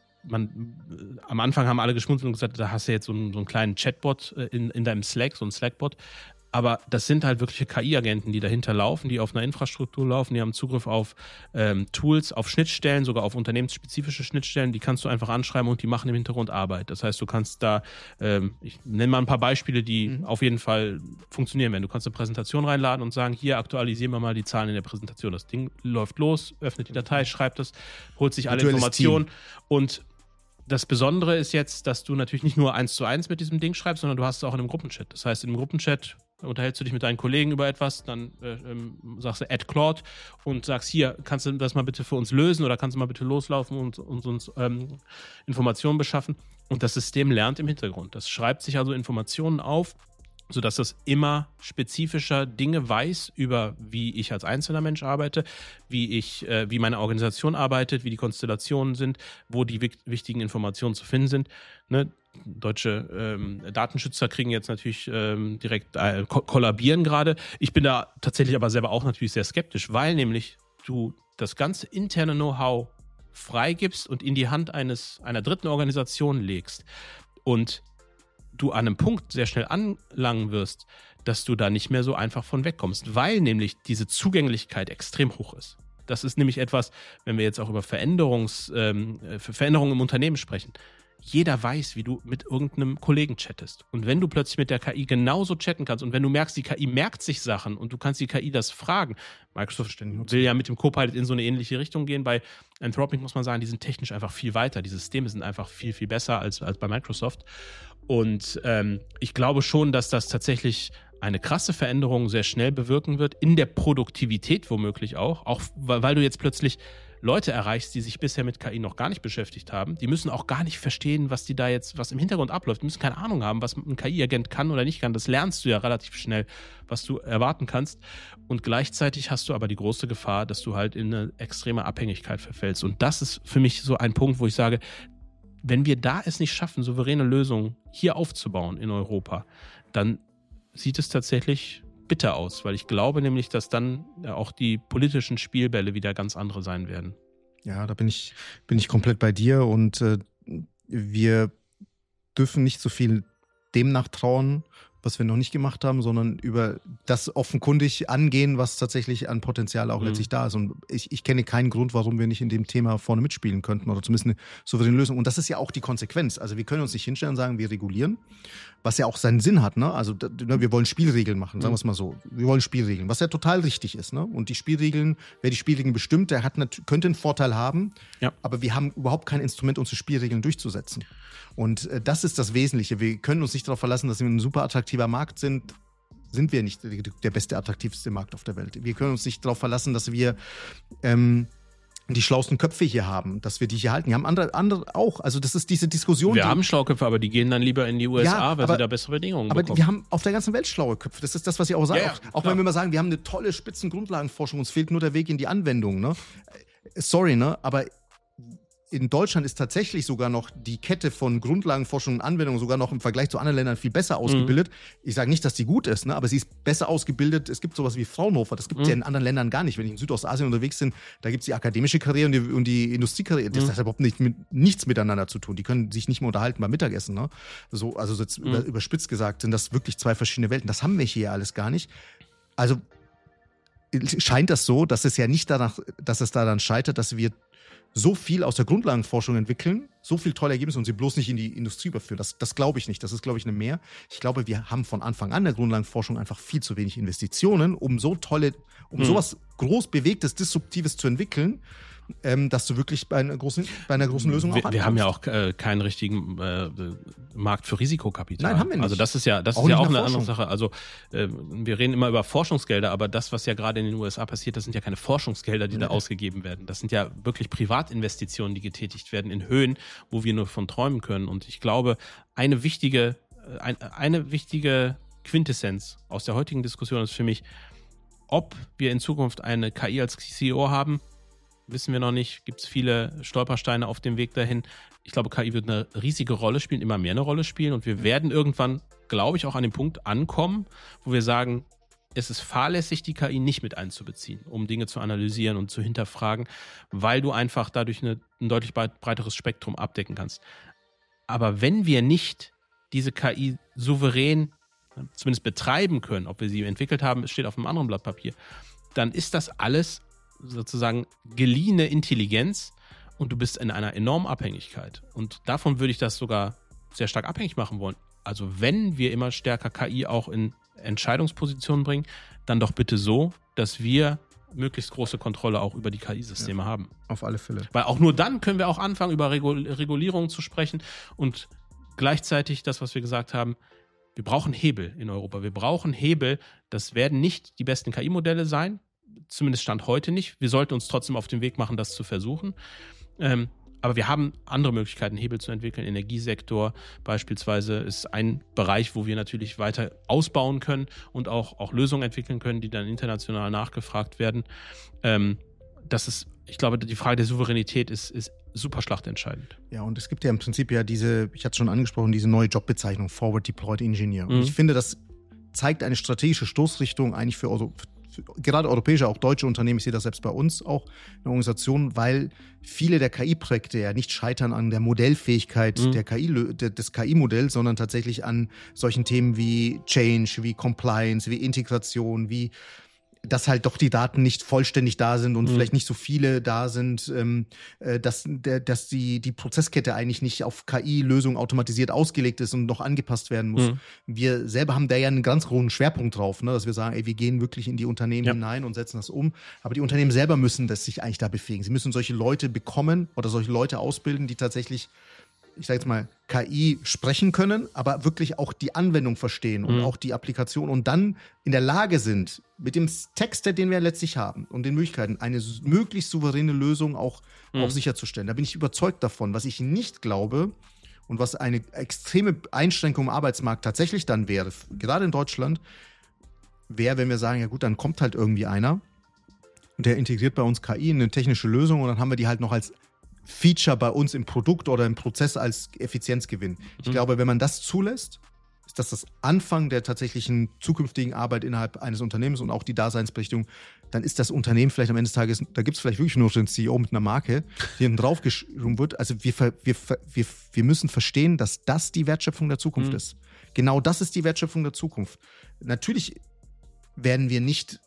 am Anfang haben alle geschmunzelt und gesagt, da hast du jetzt so einen kleinen Chatbot in deinem Slack, so einen Slackbot. Aber das sind halt wirkliche KI-Agenten, die dahinter laufen, die auf einer Infrastruktur laufen, die haben Zugriff auf Tools, auf Schnittstellen, sogar auf unternehmensspezifische Schnittstellen, die kannst du einfach anschreiben und die machen im Hintergrund Arbeit. Das heißt, du kannst da, ich nenne mal ein paar Beispiele, die auf jeden Fall funktionieren werden. Du kannst eine Präsentation reinladen und sagen, hier aktualisieren wir mal die Zahlen in der Präsentation. Das Ding läuft los, öffnet die Datei, schreibt es, holt sich alle Informationen und das Besondere ist jetzt, dass du natürlich nicht nur 1:1 mit diesem Ding schreibst, sondern du hast es auch in einem Gruppenchat. Das heißt, in einem Gruppenchat unterhältst du dich mit deinen Kollegen über etwas, dann sagst du Add Claude und sagst, hier, kannst du das mal bitte für uns lösen oder kannst du mal bitte loslaufen und uns Informationen beschaffen. Und das System lernt im Hintergrund. Das schreibt sich also Informationen auf, sodass das immer spezifischer Dinge weiß über, wie ich als einzelner Mensch arbeite, wie meine Organisation arbeitet, wie die Konstellationen sind, wo die wichtigen Informationen zu finden sind. Ne? Deutsche Datenschützer kriegen jetzt natürlich direkt kollabieren gerade. Ich bin da tatsächlich aber selber auch natürlich sehr skeptisch, weil nämlich du das ganze interne Know-how freigibst und in die Hand einer dritten Organisation legst und du an einem Punkt sehr schnell anlangen wirst, dass du da nicht mehr so einfach von wegkommst, weil nämlich diese Zugänglichkeit extrem hoch ist. Das ist nämlich etwas, wenn wir jetzt auch über Veränderungen im Unternehmen sprechen. Jeder weiß, wie du mit irgendeinem Kollegen chattest. Und wenn du plötzlich mit der KI genauso chatten kannst und wenn du merkst, die KI merkt sich Sachen und du kannst die KI das fragen. Microsoft will ja mit dem Copilot in so eine ähnliche Richtung gehen. Bei Anthropic muss man sagen, die sind technisch einfach viel weiter. Die Systeme sind einfach viel, viel besser als bei Microsoft. Und ich glaube schon, dass das tatsächlich eine krasse Veränderung sehr schnell bewirken wird, in der Produktivität womöglich auch weil du jetzt plötzlich Leute erreichst, die sich bisher mit KI noch gar nicht beschäftigt haben. Die müssen auch gar nicht verstehen, was im Hintergrund abläuft. Die müssen keine Ahnung haben, was ein KI-Agent kann oder nicht kann. Das lernst du ja relativ schnell, was du erwarten kannst. Und gleichzeitig hast du aber die große Gefahr, dass du halt in eine extreme Abhängigkeit verfällst. Und das ist für mich so ein Punkt, wo ich sage, wenn wir da es nicht schaffen, souveräne Lösungen hier aufzubauen in Europa, dann sieht es tatsächlich bitter aus, weil ich glaube nämlich, dass dann auch die politischen Spielbälle wieder ganz andere sein werden. Ja, da bin ich komplett bei dir und wir dürfen nicht so viel dem nachtrauen, was wir noch nicht gemacht haben, sondern über das offenkundig angehen, was tatsächlich an Potenzial auch letztlich da ist. Und ich kenne keinen Grund, warum wir nicht in dem Thema vorne mitspielen könnten oder zumindest eine souveräne Lösung. Und das ist ja auch die Konsequenz. Also wir können uns nicht hinstellen und sagen, wir regulieren, was ja auch seinen Sinn hat. Ne? Also wir wollen Spielregeln machen, sagen wir es mal so. Wir wollen Spielregeln, was ja total richtig ist. Ne? Und die Spielregeln, wer die Spielregeln bestimmt, der könnte einen Vorteil haben, aber wir haben überhaupt kein Instrument, unsere Spielregeln durchzusetzen. Und das ist das Wesentliche. Wir können uns nicht darauf verlassen, dass wir ein super attraktiver Markt sind. Sind wir nicht der beste, attraktivste Markt auf der Welt. Wir können uns nicht darauf verlassen, dass wir die schlauesten Köpfe hier haben, dass wir die hier halten. Wir haben andere auch. Also das ist diese Diskussion. Wir haben schlaue Köpfe, aber die gehen dann lieber in die USA, weil sie da bessere Bedingungen bekommen. Aber wir haben auf der ganzen Welt schlaue Köpfe. Das ist das, was ich auch sage. Ja, auch wenn wir mal sagen, wir haben eine tolle Spitzengrundlagenforschung, uns fehlt nur der Weg in die Anwendung. Ne? Sorry, ne? Aber in Deutschland ist tatsächlich sogar noch die Kette von Grundlagenforschung und Anwendung sogar noch im Vergleich zu anderen Ländern viel besser ausgebildet. Ich sage nicht, dass die gut ist, ne? Aber sie ist besser ausgebildet. Es gibt sowas wie Fraunhofer, das gibt es ja in anderen Ländern gar nicht. Wenn ich in Südostasien unterwegs bin, da gibt es die akademische Karriere und die Industriekarriere. Das hat überhaupt nichts miteinander zu tun. Die können sich nicht mehr unterhalten beim Mittagessen. Ne? Also jetzt überspitzt gesagt, sind das wirklich zwei verschiedene Welten. Das haben wir hier alles gar nicht. Also scheint das so, dass es ja nicht dass es daran scheitert, dass wir so viel aus der Grundlagenforschung entwickeln, so viel tolle Ergebnisse und sie bloß nicht in die Industrie überführen. Das glaube ich nicht. Das ist, glaube ich, eine Mehr. Ich glaube, wir haben von Anfang an der Grundlagenforschung einfach viel zu wenig Investitionen, um sowas groß bewegtes, disruptives zu entwickeln, dass du wirklich bei einer großen Lösung auch ankommst. Wir haben ja auch keinen richtigen Markt für Risikokapital. Nein, haben wir nicht. Also das ist ja auch eine andere Sache. Also wir reden immer über Forschungsgelder, aber das, was ja gerade in den USA passiert, das sind ja keine Forschungsgelder, die da ausgegeben werden. Das sind ja wirklich Privatinvestitionen, die getätigt werden in Höhen, wo wir nur von träumen können. Und ich glaube, eine wichtige Quintessenz aus der heutigen Diskussion ist für mich, ob wir in Zukunft eine KI als CEO haben, wissen wir noch nicht. Gibt es viele Stolpersteine auf dem Weg dahin. Ich glaube, KI wird eine riesige Rolle spielen, immer mehr eine Rolle spielen. Und wir werden irgendwann, glaube ich, auch an den Punkt ankommen, wo wir sagen, es ist fahrlässig, die KI nicht mit einzubeziehen, um Dinge zu analysieren und zu hinterfragen, weil du einfach dadurch ein deutlich breiteres Spektrum abdecken kannst. Aber wenn wir nicht diese KI souverän zumindest betreiben können, ob wir sie entwickelt haben, es steht auf einem anderen Blatt Papier, dann ist das alles sozusagen geliehene Intelligenz und du bist in einer enormen Abhängigkeit. Und davon würde ich das sogar sehr stark abhängig machen wollen. Also wenn wir immer stärker KI auch in Entscheidungspositionen bringen, dann doch bitte so, dass wir möglichst große Kontrolle auch über die KI-Systeme haben. Auf alle Fälle. Weil auch nur dann können wir auch anfangen, über Regulierungen zu sprechen und gleichzeitig das, was wir gesagt haben, wir brauchen Hebel in Europa. Wir brauchen Hebel. Das werden nicht die besten KI-Modelle sein, zumindest Stand heute nicht. Wir sollten uns trotzdem auf den Weg machen, das zu versuchen. Aber wir haben andere Möglichkeiten, Hebel zu entwickeln. Energiesektor beispielsweise ist ein Bereich, wo wir natürlich weiter ausbauen können und auch Lösungen entwickeln können, die dann international nachgefragt werden. Ich glaube, die Frage der Souveränität ist super schlachtentscheidend. Ja, und es gibt ja im Prinzip ich hatte es schon angesprochen, diese neue Jobbezeichnung, Forward Deployed Engineer. Und ich finde, das zeigt eine strategische Stoßrichtung eigentlich für gerade europäische, auch deutsche Unternehmen, ich sehe das selbst bei uns auch in der Organisation, weil viele der KI-Projekte ja nicht scheitern an der Modellfähigkeit des KI-Modells, sondern tatsächlich an solchen Themen wie Change, wie Compliance, wie Integration, wie dass halt doch die Daten nicht vollständig da sind und vielleicht nicht so viele da sind, dass die Prozesskette eigentlich nicht auf KI-Lösungen automatisiert ausgelegt ist und noch angepasst werden muss. Wir selber haben da ja einen ganz hohen Schwerpunkt drauf, ne, dass wir sagen, wir gehen wirklich in die Unternehmen hinein und setzen das um. Aber die Unternehmen selber müssen das sich eigentlich da befähigen. Sie müssen solche Leute bekommen oder solche Leute ausbilden, die tatsächlich ich sage jetzt mal, KI sprechen können, aber wirklich auch die Anwendung verstehen und auch die Applikation und dann in der Lage sind, mit dem Text, den wir letztlich haben und den Möglichkeiten, eine möglichst souveräne Lösung auch sicherzustellen. Da bin ich überzeugt davon. Was ich nicht glaube und was eine extreme Einschränkung im Arbeitsmarkt tatsächlich dann wäre, gerade in Deutschland, wäre, wenn wir sagen, ja gut, dann kommt halt irgendwie einer und der integriert bei uns KI in eine technische Lösung und dann haben wir die halt noch als Feature bei uns im Produkt oder im Prozess als Effizienzgewinn. Ich glaube, wenn man das zulässt, ist das Anfang der tatsächlichen zukünftigen Arbeit innerhalb eines Unternehmens und auch die Daseinsberechtigung. Dann ist das Unternehmen vielleicht am Ende des Tages, da gibt es vielleicht wirklich nur den CEO mit einer Marke, die hinten draufgeschrieben wird. Also wir müssen verstehen, dass das die Wertschöpfung der Zukunft ist. Genau das ist die Wertschöpfung der Zukunft. Natürlich werden wir nicht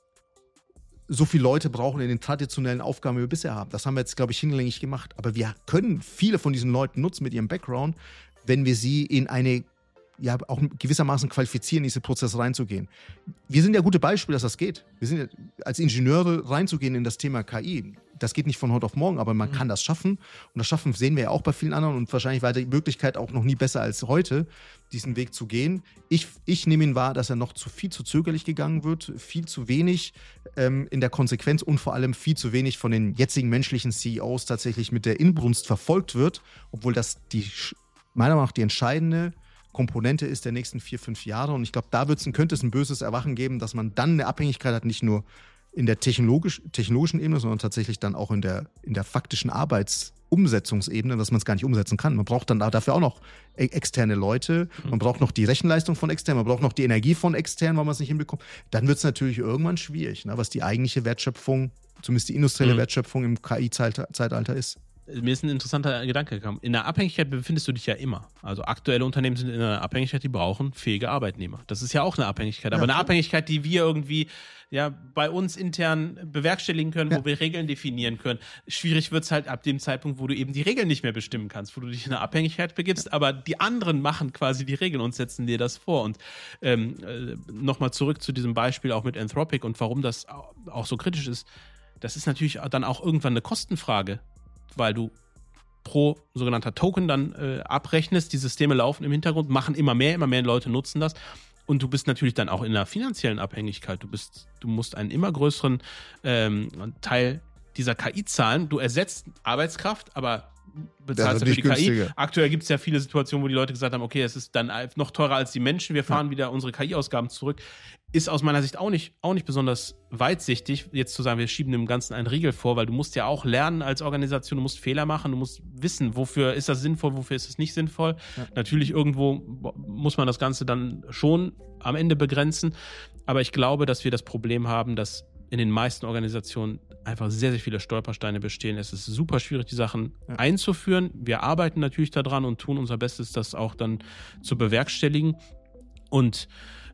so viele Leute brauchen in den traditionellen Aufgaben, die wir bisher haben. Das haben wir jetzt, glaube ich, hinlänglich gemacht. Aber wir können viele von diesen Leuten nutzen mit ihrem Background, wenn wir sie in eine, ja, auch gewissermaßen qualifizieren, in diese Prozesse reinzugehen. Wir sind ja gute Beispiele, dass das geht. Wir sind ja als Ingenieure reinzugehen in das Thema KI. Das geht nicht von heute auf morgen, aber man kann das schaffen. Und das Schaffen sehen wir ja auch bei vielen anderen und wahrscheinlich war die Möglichkeit auch noch nie besser als heute, diesen Weg zu gehen. Ich nehme ihn wahr, dass er noch viel zu zögerlich gegangen wird, viel zu wenig in der Konsequenz und vor allem viel zu wenig von den jetzigen menschlichen CEOs tatsächlich mit der Inbrunst verfolgt wird, obwohl das meiner Meinung nach die entscheidende Komponente ist der nächsten 4-5 Jahre. Und ich glaube, da könnte es ein böses Erwachen geben, dass man dann eine Abhängigkeit hat, nicht nur in der technologischen Ebene, sondern tatsächlich dann auch in der faktischen Arbeitsumsetzungsebene, dass man es gar nicht umsetzen kann. Man braucht dann dafür auch noch externe Leute, man braucht noch die Rechenleistung von extern, man braucht noch die Energie von extern, weil man es nicht hinbekommt. Dann wird es natürlich irgendwann schwierig, ne, was die eigentliche Wertschöpfung, zumindest die industrielle Wertschöpfung im KI-Zeitalter ist. Mir ist ein interessanter Gedanke gekommen. In der Abhängigkeit befindest du dich ja immer. Also aktuelle Unternehmen sind in einer Abhängigkeit, die brauchen fähige Arbeitnehmer. Das ist ja auch eine Abhängigkeit. Aber eine Abhängigkeit, die wir irgendwie bei uns intern bewerkstelligen können, wo wir Regeln definieren können. Schwierig wird es halt ab dem Zeitpunkt, wo du eben die Regeln nicht mehr bestimmen kannst, wo du dich in eine Abhängigkeit begibst, aber die anderen machen quasi die Regeln und setzen dir das vor. Und nochmal zurück zu diesem Beispiel auch mit Anthropic und warum das auch so kritisch ist. Das ist natürlich dann auch irgendwann eine Kostenfrage, weil du pro sogenannter Token dann abrechnest. Die Systeme laufen im Hintergrund, machen immer mehr Leute nutzen das. Und du bist natürlich dann auch in einer finanziellen Abhängigkeit. Du musst einen immer größeren Teil dieser KI zahlen. Du ersetzt Arbeitskraft, aber bezahlst dafür die KI. Aktuell gibt es ja viele Situationen, wo die Leute gesagt haben, okay, es ist dann noch teurer als die Menschen, wir fahren wieder unsere KI-Ausgaben zurück. Ist aus meiner Sicht auch nicht besonders weitsichtig, jetzt zu sagen, wir schieben dem Ganzen einen Riegel vor, weil du musst ja auch lernen als Organisation, du musst Fehler machen, du musst wissen, wofür ist das sinnvoll, wofür ist es nicht sinnvoll. Ja. Natürlich irgendwo muss man das Ganze dann schon am Ende begrenzen, aber ich glaube, dass wir das Problem haben, dass in den meisten Organisationen einfach sehr, sehr viele Stolpersteine bestehen. Es ist super schwierig, die Sachen einzuführen. Wir arbeiten natürlich daran und tun unser Bestes, das auch dann zu bewerkstelligen. Und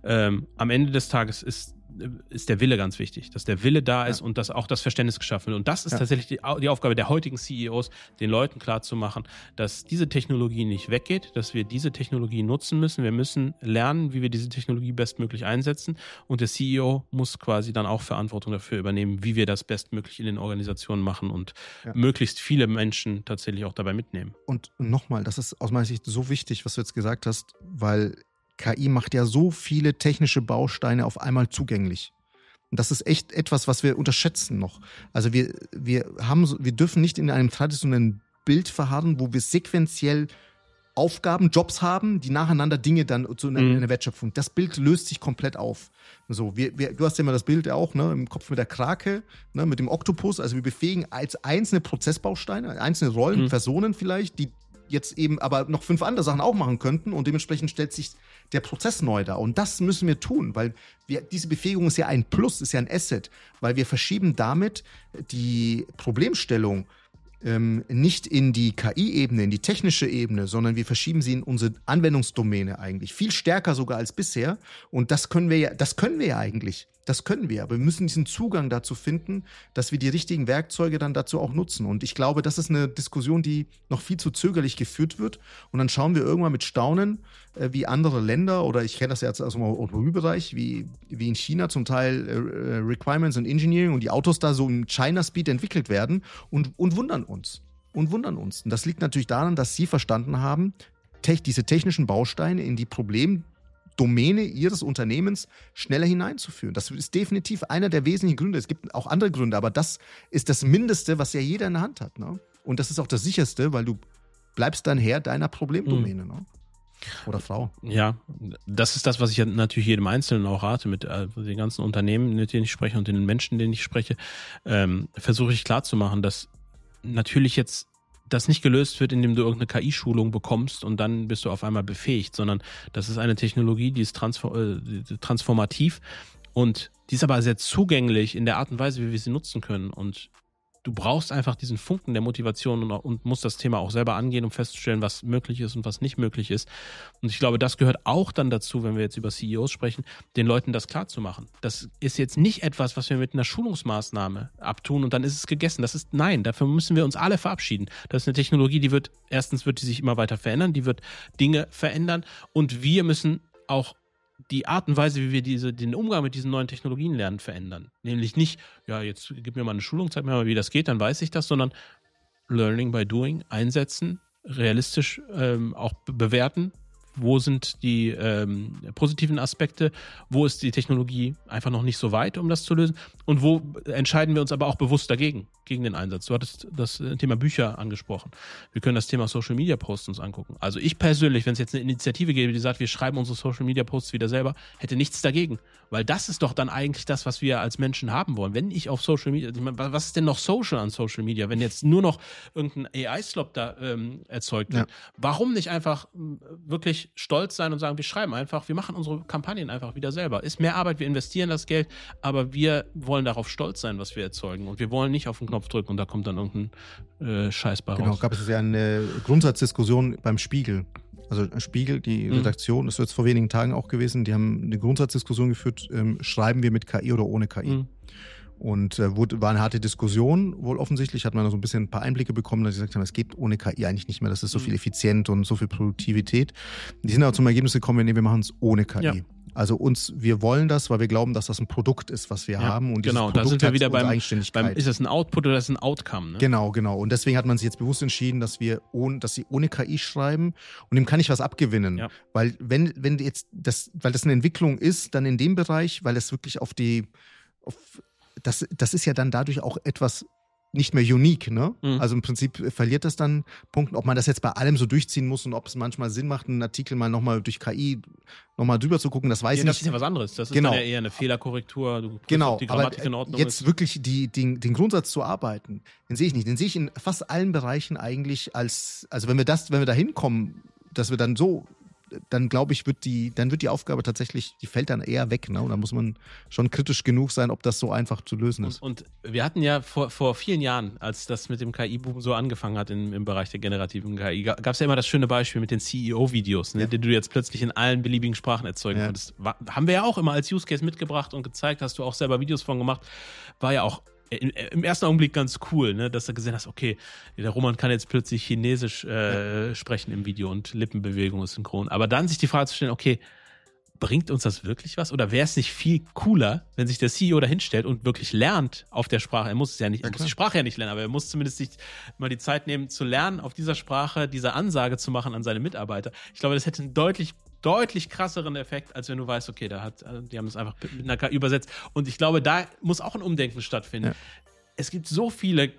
am Ende des Tages ist der Wille ganz wichtig, dass der Wille da ist und dass auch das Verständnis geschaffen wird. Und das ist tatsächlich die Aufgabe der heutigen CEOs, den Leuten klarzumachen, dass diese Technologie nicht weggeht, dass wir diese Technologie nutzen müssen. Wir müssen lernen, wie wir diese Technologie bestmöglich einsetzen. Und der CEO muss quasi dann auch Verantwortung dafür übernehmen, wie wir das bestmöglich in den Organisationen machen und möglichst viele Menschen tatsächlich auch dabei mitnehmen. Und nochmal, das ist aus meiner Sicht so wichtig, was du jetzt gesagt hast, weil KI macht ja so viele technische Bausteine auf einmal zugänglich. Und das ist echt etwas, was wir unterschätzen noch. Also wir dürfen nicht in einem traditionellen Bild verharren, wo wir sequenziell Aufgaben, Jobs haben, die nacheinander Dinge dann zu einer Wertschöpfung. Das Bild löst sich komplett auf. So, du hast ja immer das Bild auch, ne, im Kopf mit der Krake, ne, mit dem Oktopus. Also wir befähigen als einzelne Prozessbausteine, einzelne Rollen, Personen vielleicht, die jetzt eben aber noch 5 andere Sachen auch machen könnten und dementsprechend stellt sich der Prozess neu dar. Und das müssen wir tun, weil diese Befähigung ist ja ein Plus, ist ja ein Asset, weil wir verschieben damit die Problemstellung nicht in die KI-Ebene, in die technische Ebene, sondern wir verschieben sie in unsere Anwendungsdomäne eigentlich. Viel stärker sogar als bisher. Und das können wir ja eigentlich. Das können wir, aber wir müssen diesen Zugang dazu finden, dass wir die richtigen Werkzeuge dann dazu auch nutzen. Und ich glaube, das ist eine Diskussion, die noch viel zu zögerlich geführt wird. Und dann schauen wir irgendwann mit Staunen, wie andere Länder, oder ich kenne das ja jetzt aus dem Automobilbereich, wie in China zum Teil Requirements und Engineering und die Autos da so im China-Speed entwickelt werden und wundern uns. und wundern uns. Und das liegt natürlich daran, dass sie verstanden haben, diese technischen Bausteine in die Problemdomäne ihres Unternehmens schneller hineinzuführen. Das ist definitiv einer der wesentlichen Gründe. Es gibt auch andere Gründe, aber das ist das Mindeste, was ja jeder in der Hand hat. Ne? Und das ist auch das Sicherste, weil du bleibst dann Herr deiner Problemdomäne. Ne? Oder Frau. Ja, das ist das, was ich natürlich jedem Einzelnen auch rate, mit den ganzen Unternehmen, mit denen ich spreche und den Menschen, denen ich spreche, versuche ich klarzumachen, dass natürlich jetzt das nicht gelöst wird, indem du irgendeine KI-Schulung bekommst und dann bist du auf einmal befähigt, sondern das ist eine Technologie, die ist transformativ und die ist aber sehr zugänglich in der Art und Weise, wie wir sie nutzen können. Und du brauchst einfach diesen Funken der Motivation und musst das Thema auch selber angehen, um festzustellen, was möglich ist und was nicht möglich ist. Und ich glaube, das gehört auch dann dazu, wenn wir jetzt über CEOs sprechen, den Leuten das klarzumachen. Das ist jetzt nicht etwas, was wir mit einer Schulungsmaßnahme abtun und dann ist es gegessen. Nein, dafür müssen wir uns alle verabschieden. Das ist eine Technologie, erstens wird die sich immer weiter verändern, die wird Dinge verändern und wir müssen auch die Art und Weise, wie wir den Umgang mit diesen neuen Technologien lernen, verändern. Nämlich nicht, ja, jetzt gib mir mal eine Schulung, zeig mir mal, wie das geht, dann weiß ich das, sondern Learning by Doing, einsetzen, realistisch auch bewerten. Wo sind die positiven Aspekte? Wo ist die Technologie einfach noch nicht so weit, um das zu lösen? Und wo entscheiden wir uns aber auch bewusst gegen den Einsatz? Du hattest das Thema Bücher angesprochen. Wir können das Thema Social Media Posts uns angucken. Also ich persönlich, wenn es jetzt eine Initiative gäbe, die sagt, wir schreiben unsere Social Media Posts wieder selber, hätte nichts dagegen. Weil das ist doch dann eigentlich das, was wir als Menschen haben wollen. Wenn ich auf Social Media, ich meine, was ist denn noch Social an Social Media, wenn jetzt nur noch irgendein AI-Slop da erzeugt wird? Ja. Warum nicht einfach wirklich stolz sein und sagen, wir schreiben einfach, wir machen unsere Kampagnen einfach wieder selber. Ist mehr Arbeit, wir investieren das Geld, aber wir wollen darauf stolz sein, was wir erzeugen. Und wir wollen nicht auf den Knopf drücken und da kommt dann irgendein Scheiß bei raus. Genau, gab es ja eine Grundsatzdiskussion beim Spiegel. Also Spiegel, die Redaktion, das wird vor wenigen Tagen auch gewesen, die haben eine Grundsatzdiskussion geführt, schreiben wir mit KI oder ohne KI? Und war eine harte Diskussion, wohl offensichtlich, hat man so ein paar Einblicke bekommen, dass sie gesagt haben, es geht ohne KI eigentlich nicht mehr, das ist so viel effizient und so viel Produktivität. Die sind aber zum Ergebnis gekommen, nee, wir machen es ohne KI. Ja. Also wir wollen das, weil wir glauben, dass das ein Produkt ist, was wir haben. Und genau, da sind wir wieder beim ist das ein Output oder ist das ein Outcome? Ne? Genau. Und deswegen hat man sich jetzt bewusst entschieden, dass sie ohne KI schreiben und dem kann ich was abgewinnen. Ja. Weil wenn jetzt weil das eine Entwicklung ist, dann in dem Bereich, weil es wirklich das ist ja dann dadurch auch etwas nicht mehr unique, ne? Also im Prinzip verliert das dann Punkte, ob man das jetzt bei allem so durchziehen muss und ob es manchmal Sinn macht, einen Artikel mal nochmal durch KI nochmal drüber zu gucken, das weiß ich nicht. Das ist ja was anderes, das ist dann ja eher eine Fehlerkorrektur, die Grammatik in Ordnung jetzt ist. Wirklich den Grundsatz zu arbeiten, den sehe ich nicht. Den sehe ich in fast allen Bereichen eigentlich also wenn wir da hinkommen, dass wir dann glaube ich, wird die Aufgabe tatsächlich, die fällt dann eher weg. Ne? Und da muss man schon kritisch genug sein, ob das so einfach zu lösen ist. Und wir hatten ja vor vielen Jahren, als das mit dem KI-Boom so angefangen hat im Bereich der generativen KI, gab es ja immer das schöne Beispiel mit den CEO-Videos, ne, die du jetzt plötzlich in allen beliebigen Sprachen erzeugen konntest. Haben wir ja auch immer als Use Case mitgebracht und gezeigt, hast du auch selber Videos von gemacht. War ja auch im ersten Augenblick ganz cool, ne, dass du gesehen hast, okay, der Roman kann jetzt plötzlich Chinesisch sprechen im Video und Lippenbewegung ist synchron. Aber dann sich die Frage zu stellen, okay, bringt uns das wirklich was? Oder wäre es nicht viel cooler, wenn sich der CEO da hinstellt und wirklich lernt auf der Sprache? Er muss die Sprache ja nicht lernen, aber er muss zumindest sich mal die Zeit nehmen, zu lernen, auf dieser Sprache diese Ansage zu machen an seine Mitarbeiter. Ich glaube, das hätte einen deutlich krasseren Effekt, als wenn du weißt, okay, die haben es einfach mit einer KI übersetzt. Und ich glaube, da muss auch ein Umdenken stattfinden. Ja. Es gibt so viele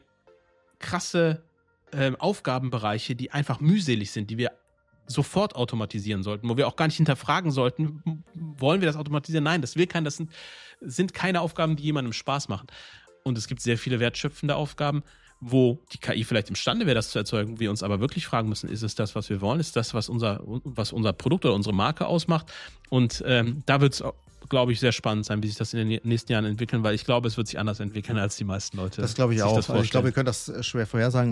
krasse Aufgabenbereiche, die einfach mühselig sind, die wir sofort automatisieren sollten, wo wir auch gar nicht hinterfragen sollten, wollen wir das automatisieren? Nein, das sind keine Aufgaben, die jemandem Spaß machen. Und es gibt sehr viele wertschöpfende Aufgaben, wo die KI vielleicht imstande wäre, das zu erzeugen, wir uns aber wirklich fragen müssen, ist es das, was wir wollen? Ist das, was unser Produkt oder unsere Marke ausmacht? Und da wird es, glaube ich, sehr spannend sein, wie sich das in den nächsten Jahren entwickeln, weil ich glaube, es wird sich anders entwickeln, als die meisten Leute. Das glaube ich auch. Ich glaube, wir können das schwer vorhersagen.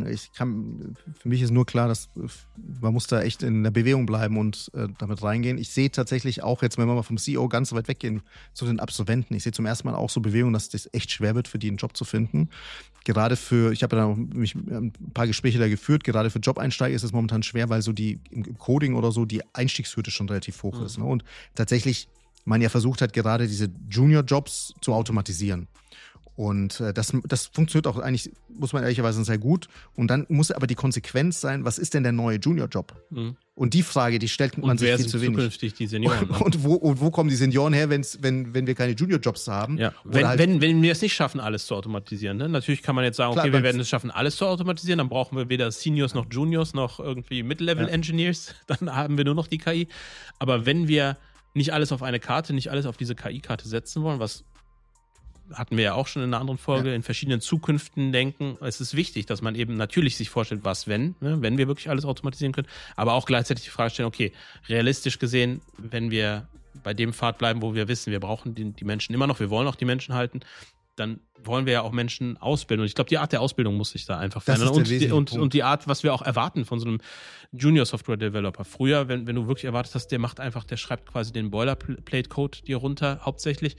Für mich ist nur klar, dass man muss da echt in der Bewegung bleiben und damit reingehen. Ich sehe tatsächlich auch jetzt, wenn wir mal vom CEO ganz weit weggehen, zu den Absolventen. Ich sehe zum ersten Mal auch so Bewegungen, dass das echt schwer wird, für die einen Job zu finden. Gerade ich habe ja dann auch ein paar Gespräche da geführt, gerade für Job-Einsteiger ist es momentan schwer, weil so im Coding oder so die Einstiegshürde schon relativ hoch ist. Ne? Und tatsächlich man ja versucht hat, gerade diese Junior-Jobs zu automatisieren. Und das funktioniert auch eigentlich, muss man ehrlicherweise sagen, sehr gut. Und dann muss aber die Konsequenz sein, was ist denn der neue Junior-Job? Mhm. Und die Frage, die stellt man sich viel zu wenig. Und wer sind zukünftig die Senioren? Und wo kommen die Senioren her, wenn wir keine Junior-Jobs haben? Ja. Wenn wir es nicht schaffen, alles zu automatisieren. Ne? Natürlich kann man jetzt sagen, okay, wir werden es schaffen, alles zu automatisieren. Dann brauchen wir weder Seniors noch Juniors noch irgendwie Mid-Level-Engineers. Dann haben wir nur noch die KI. Aber wenn wir nicht alles auf eine Karte, nicht alles auf diese KI-Karte setzen wollen, was hatten wir ja auch schon in einer anderen Folge, in verschiedenen Zukünften denken. Es ist wichtig, dass man eben natürlich sich vorstellt, was wenn wir wirklich alles automatisieren können, aber auch gleichzeitig die Frage stellen, okay, realistisch gesehen, wenn wir bei dem Pfad bleiben, wo wir wissen, wir brauchen die Menschen immer noch, wir wollen auch die Menschen halten, dann wollen wir ja auch Menschen ausbilden. Und ich glaube, die Art der Ausbildung muss sich da einfach verändern. Und die Art, was wir auch erwarten von so einem Junior-Software-Developer. Früher, wenn du wirklich erwartet hast, der schreibt quasi den Boilerplate-Code dir runter, hauptsächlich.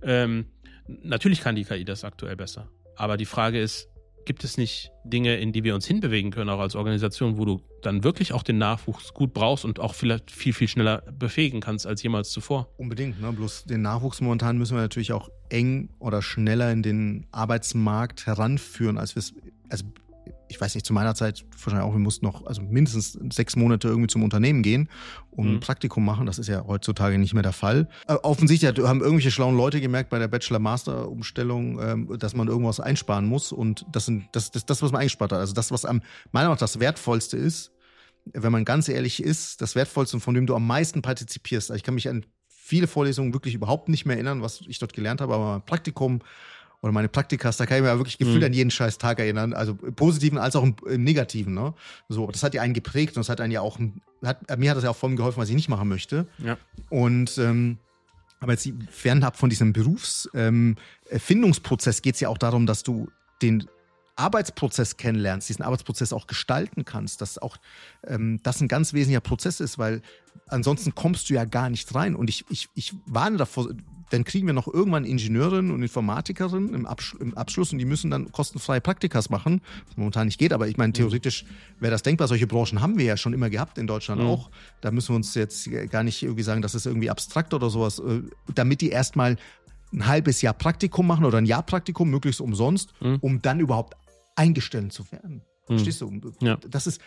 Natürlich kann die KI das aktuell besser. Aber die Frage ist, gibt es nicht Dinge, in die wir uns hinbewegen können, auch als Organisation, wo du dann wirklich auch den Nachwuchs gut brauchst und auch vielleicht viel, viel schneller befähigen kannst als jemals zuvor? Unbedingt, ne? Bloß den Nachwuchs momentan müssen wir natürlich auch eng oder schneller in den Arbeitsmarkt heranführen, als wir es, also ich weiß nicht, zu meiner Zeit wahrscheinlich auch, wir mussten noch mindestens 6 Monate irgendwie zum Unternehmen gehen und ein Praktikum machen. Das ist ja heutzutage nicht mehr der Fall. Offensichtlich haben irgendwelche schlauen Leute gemerkt bei der Bachelor-Master-Umstellung, dass man irgendwas einsparen muss. Und das ist das, was man eingespart hat. Also das, was meiner Meinung nach das Wertvollste ist, wenn man ganz ehrlich ist, das Wertvollste, von dem du am meisten partizipierst. Also ich kann mich an viele Vorlesungen wirklich überhaupt nicht mehr erinnern, was ich dort gelernt habe, aber mein Praktikum oder meine Praktikas, da kann ich mir wirklich gefühlt an jeden scheiß Tag erinnern, also im Positiven als auch im Negativen, ne? So, das hat ja einen geprägt und das hat einen ja auch, mir hat das ja auch vor allem geholfen, was ich nicht machen möchte. Ja. Und aber jetzt fernab von diesem Berufsfindungsprozess geht es ja auch darum, dass du den Arbeitsprozess kennenlernst, diesen Arbeitsprozess auch gestalten kannst, dass auch das ein ganz wesentlicher Prozess ist, weil ansonsten kommst du ja gar nicht rein. Und ich warne davor, dann kriegen wir noch irgendwann Ingenieurinnen und Informatikerinnen im Abschluss und die müssen dann kostenfreie Praktikas machen, was momentan nicht geht, aber ich meine, theoretisch wäre das denkbar. Solche Branchen haben wir ja schon immer gehabt in Deutschland auch. Da müssen wir uns jetzt gar nicht irgendwie sagen, das ist irgendwie abstrakt oder sowas, damit die erstmal ein halbes Jahr Praktikum machen oder ein Jahr Praktikum, möglichst umsonst, um dann überhaupt eingestellt zu werden. Verstehst du? Ja. Das sind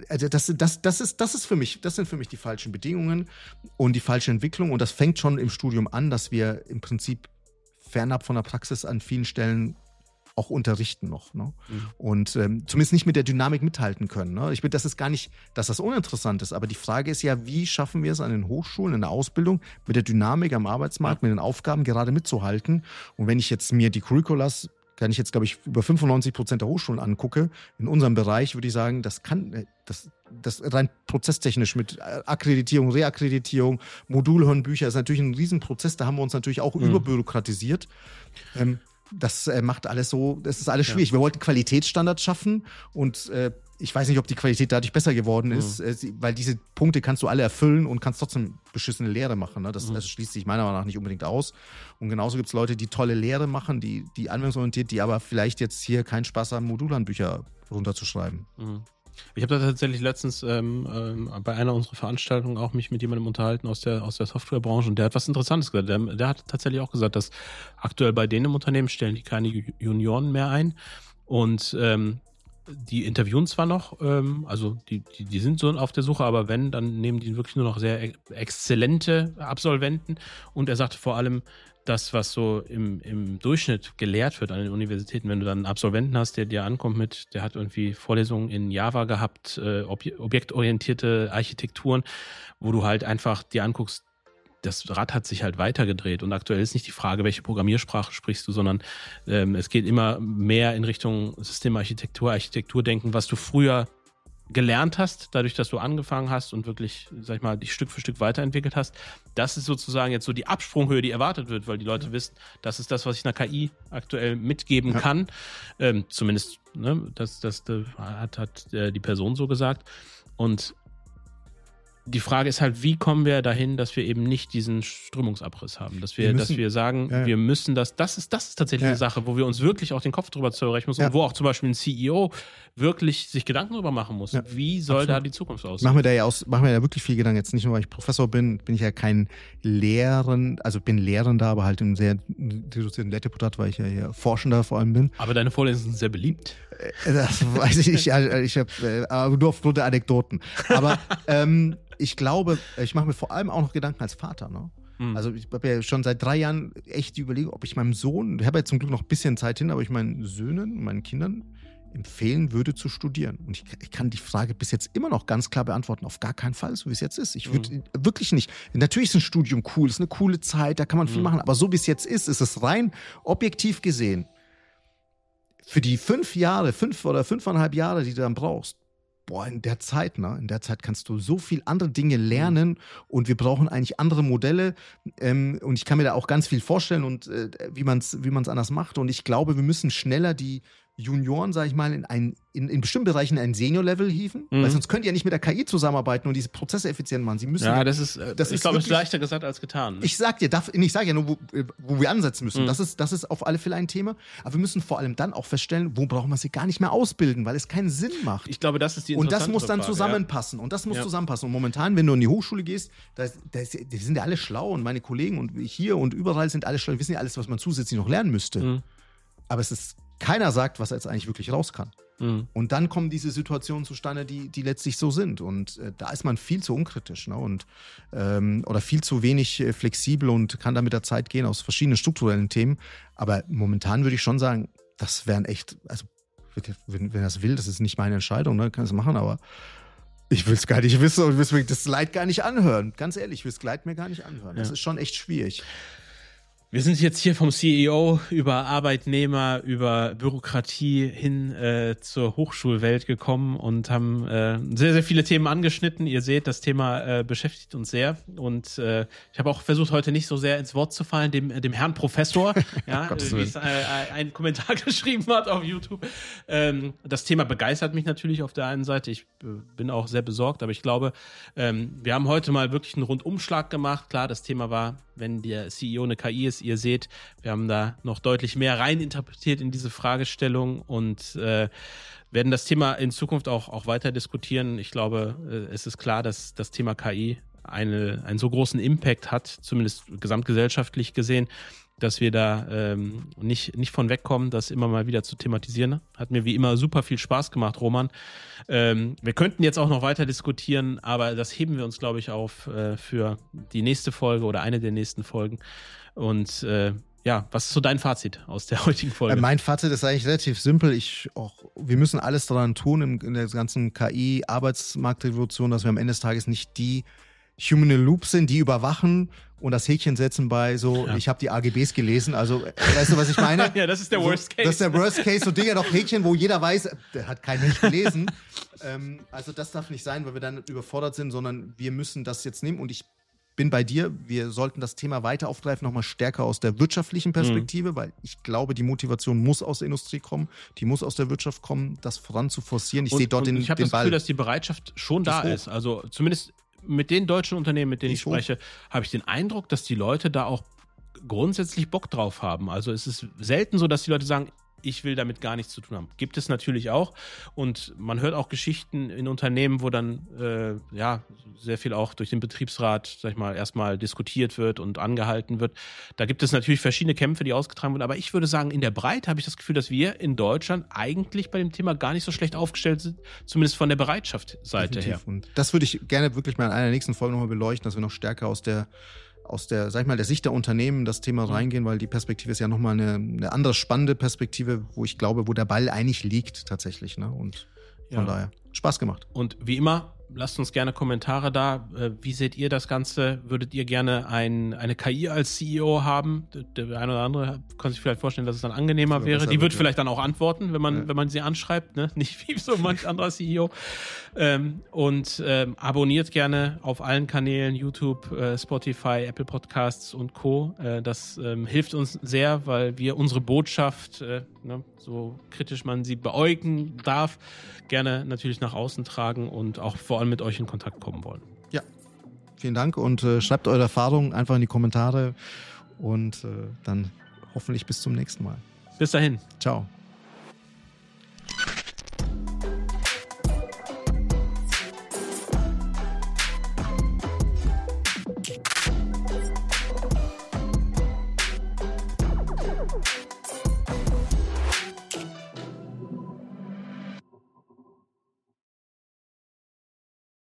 für mich die falschen Bedingungen und die falsche Entwicklung. Und das fängt schon im Studium an, dass wir im Prinzip fernab von der Praxis an vielen Stellen auch unterrichten noch. Ne? Und zumindest nicht mit der Dynamik mithalten können. Ne? Ich bin, das ist gar nicht, dass das uninteressant ist, aber die Frage ist ja, wie schaffen wir es an den Hochschulen, in der Ausbildung, mit der Dynamik am Arbeitsmarkt, mit den Aufgaben gerade mitzuhalten. Und wenn ich jetzt mir die Curriculas, kann ich jetzt, glaube ich, über 95% der Hochschulen angucke, in unserem Bereich würde ich sagen, das rein prozesstechnisch mit Akkreditierung, Reakkreditierung, Modulhirnbücher ist natürlich ein Riesenprozess, da haben wir uns natürlich auch überbürokratisiert. Das macht alles so, das ist alles schwierig. Wir wollten Qualitätsstandards schaffen und ich weiß nicht, ob die Qualität dadurch besser geworden ist, weil diese Punkte kannst du alle erfüllen und kannst trotzdem beschissene Lehre machen. Ne? Das schließt sich meiner Meinung nach nicht unbedingt aus. Und genauso gibt es Leute, die tolle Lehre machen, die anwendungsorientiert, die aber vielleicht jetzt hier keinen Spaß haben, Modulhandbücher runterzuschreiben. Ich habe da tatsächlich letztens bei einer unserer Veranstaltungen auch mich mit jemandem unterhalten aus der Softwarebranche und der hat was Interessantes gesagt. Der hat tatsächlich auch gesagt, dass aktuell bei denen im Unternehmen stellen die keine Junioren mehr ein und die interviewen zwar noch, also die sind so auf der Suche, aber wenn, dann nehmen die wirklich nur noch sehr exzellente Absolventen und er sagte vor allem, das, was so im Durchschnitt gelehrt wird an den Universitäten, wenn du dann einen Absolventen hast, der dir ankommt der hat irgendwie Vorlesungen in Java gehabt, objektorientierte Architekturen, wo du halt einfach dir anguckst, das Rad hat sich halt weitergedreht und aktuell ist nicht die Frage, welche Programmiersprache sprichst du, sondern es geht immer mehr in Richtung Systemarchitektur, Architekturdenken, was du früher gelernt hast, dadurch, dass du angefangen hast und wirklich, sag ich mal, dich Stück für Stück weiterentwickelt hast. Das ist sozusagen jetzt so die Absprunghöhe, die erwartet wird, weil die Leute wissen, das ist das, was ich einer KI aktuell mitgeben kann. Zumindest, ne, das hat die Person so gesagt. Und Die Frage ist halt, wie kommen wir dahin, dass wir eben nicht diesen Strömungsabriss haben, dass wir sagen, wir müssen das ist tatsächlich eine Sache, wo wir uns wirklich auch den Kopf drüber zerbrechen müssen und wo auch zum Beispiel ein CEO wirklich sich Gedanken darüber machen muss. Wie soll da die Zukunft aussehen? Machen wir da wirklich viel Gedanken. Jetzt nicht nur, weil ich Professor bin ich ja kein bin Lehrender, aber halt im sehr reduzierten Lehrdeputat, weil ich ja hier Forschender vor allem bin. Aber deine Vorlesungen sind sehr beliebt. Das weiß ich nicht. Ich habe nur aufgrund der Anekdoten. Aber ich glaube, ich mache mir vor allem auch noch Gedanken als Vater. Ne? Also ich habe ja schon seit 3 Jahren echt die Überlegung, ob ich meinem Sohn, ich habe ja zum Glück noch ein bisschen Zeit hin, aber ich meinen Söhnen, meinen Kindern empfehlen würde zu studieren. Und ich kann die Frage bis jetzt immer noch ganz klar beantworten, auf gar keinen Fall, so wie es jetzt ist. Ich würde wirklich nicht. Natürlich ist ein Studium cool, ist eine coole Zeit, da kann man viel machen, aber so wie es jetzt ist es rein objektiv gesehen, für die 5 oder 5,5 Jahre, die du dann brauchst, in der Zeit kannst du so viel andere Dinge lernen und wir brauchen eigentlich andere Modelle und ich kann mir da auch ganz viel vorstellen und wie man's anders macht und ich glaube, wir müssen schneller die Junioren, sage ich mal, in bestimmten Bereichen ein Senior-Level hieven, weil sonst könnt ihr ja nicht mit der KI zusammenarbeiten und diese Prozesse effizient machen. Sie müssen das ist leichter gesagt als getan. Ich sage ja nur, wo wir ansetzen müssen. Das ist auf alle Fälle ein Thema. Aber wir müssen vor allem dann auch feststellen, wo brauchen wir sie gar nicht mehr ausbilden, weil es keinen Sinn macht. Ich glaube, das ist die interessante Frage. Und das muss dann Frage, zusammenpassen. Und das muss zusammenpassen. Und momentan, wenn du in die Hochschule gehst, die sind ja alle schlau und meine Kollegen und hier und überall sind alle schlau. Die wissen ja alles, was man zusätzlich noch lernen müsste. Aber keiner sagt, was er jetzt eigentlich wirklich raus kann. Und dann kommen diese Situationen zustande, die letztlich so sind. Und da ist man viel zu unkritisch, ne? Oder viel zu wenig flexibel und kann da mit der Zeit gehen aus verschiedenen strukturellen Themen. Aber momentan würde ich schon sagen, das wären echt, also wenn er das will, das ist nicht meine Entscheidung, ne? Kann es machen, aber ich will es gar nicht wissen und will das Leid gar nicht anhören. Ganz ehrlich, ich will das Leid mir gar nicht anhören. Das ist schon echt schwierig. Wir sind jetzt hier vom CEO über Arbeitnehmer, über Bürokratie hin zur Hochschulwelt gekommen und haben sehr, sehr viele Themen angeschnitten. Ihr seht, das Thema beschäftigt uns sehr. Und ich habe auch versucht, heute nicht so sehr ins Wort zu fallen, dem Herrn Professor, wie es ein Kommentar geschrieben hat auf YouTube. Das Thema begeistert mich natürlich auf der einen Seite. Ich bin auch sehr besorgt, aber ich glaube, wir haben heute mal wirklich einen Rundumschlag gemacht. Klar, das Thema war, wenn der CEO eine KI ist, ihr seht, wir haben da noch deutlich mehr reininterpretiert in diese Fragestellung und werden das Thema in Zukunft auch weiter diskutieren. Ich glaube, es ist klar, dass das Thema KI einen so großen Impact hat, zumindest gesamtgesellschaftlich gesehen, dass wir da nicht von wegkommen, das immer mal wieder zu thematisieren. Hat mir wie immer super viel Spaß gemacht, Roman. Wir könnten jetzt auch noch weiter diskutieren, aber das heben wir uns, glaube ich, auf für die nächste Folge oder eine der nächsten Folgen. Und was ist so dein Fazit aus der heutigen Folge? Mein Fazit ist eigentlich relativ simpel. Wir müssen alles daran tun in der ganzen KI-Arbeitsmarktrevolution, dass wir am Ende des Tages nicht die Human in Loop sind, die überwachen und das Häkchen setzen bei ich habe die AGBs gelesen, also weißt du, was ich meine? Ja, das ist der Worst Case. Das ist der Worst Case, so Dinge noch Häkchen, wo jeder weiß, der hat kein Mensch gelesen. Also das darf nicht sein, weil wir dann überfordert sind, sondern wir müssen das jetzt nehmen und ich bin bei dir, wir sollten das Thema weiter aufgreifen, nochmal stärker aus der wirtschaftlichen Perspektive, weil ich glaube, die Motivation muss aus der Industrie kommen, die muss aus der Wirtschaft kommen, das voran zu forcieren. Ich sehe dort den Ball. Ich habe das Gefühl, dass die Bereitschaft schon da ist, also zumindest mit den deutschen Unternehmen, mit denen ich spreche, habe ich den Eindruck, dass die Leute da auch grundsätzlich Bock drauf haben. Also es ist selten so, dass die Leute sagen, ich will damit gar nichts zu tun haben. Gibt es natürlich auch. Und man hört auch Geschichten in Unternehmen, wo dann sehr viel auch durch den Betriebsrat, sag ich mal, erstmal diskutiert wird und angehalten wird. Da gibt es natürlich verschiedene Kämpfe, die ausgetragen werden. Aber ich würde sagen, in der Breite habe ich das Gefühl, dass wir in Deutschland eigentlich bei dem Thema gar nicht so schlecht aufgestellt sind, zumindest von der Bereitschaftsseite her. Und das würde ich gerne wirklich mal in einer der nächsten Folgen nochmal beleuchten, dass wir noch stärker aus der, sag ich mal, der Sicht der Unternehmen das Thema reingehen, weil die Perspektive ist ja nochmal eine andere spannende Perspektive, wo ich glaube, wo der Ball eigentlich liegt tatsächlich. Ne? Und von daher, Spaß gemacht. Und wie immer, lasst uns gerne Kommentare da. Wie seht ihr das Ganze? Würdet ihr gerne eine KI als CEO haben? Der eine oder andere kann sich vielleicht vorstellen, dass es dann angenehmer wäre. Die wird vielleicht dann auch antworten, wenn man sie anschreibt, ne? Nicht wie so manch anderer CEO. Und abonniert gerne auf allen Kanälen, YouTube, Spotify, Apple Podcasts und Co. Das hilft uns sehr, weil wir unsere Botschaft, so kritisch man sie beäugen darf, gerne natürlich nach außen tragen und auch vor allem mit euch in Kontakt kommen wollen. Ja, Vielen Dank und schreibt eure Erfahrungen einfach in die Kommentare und dann hoffentlich bis zum nächsten Mal. Bis dahin. Ciao.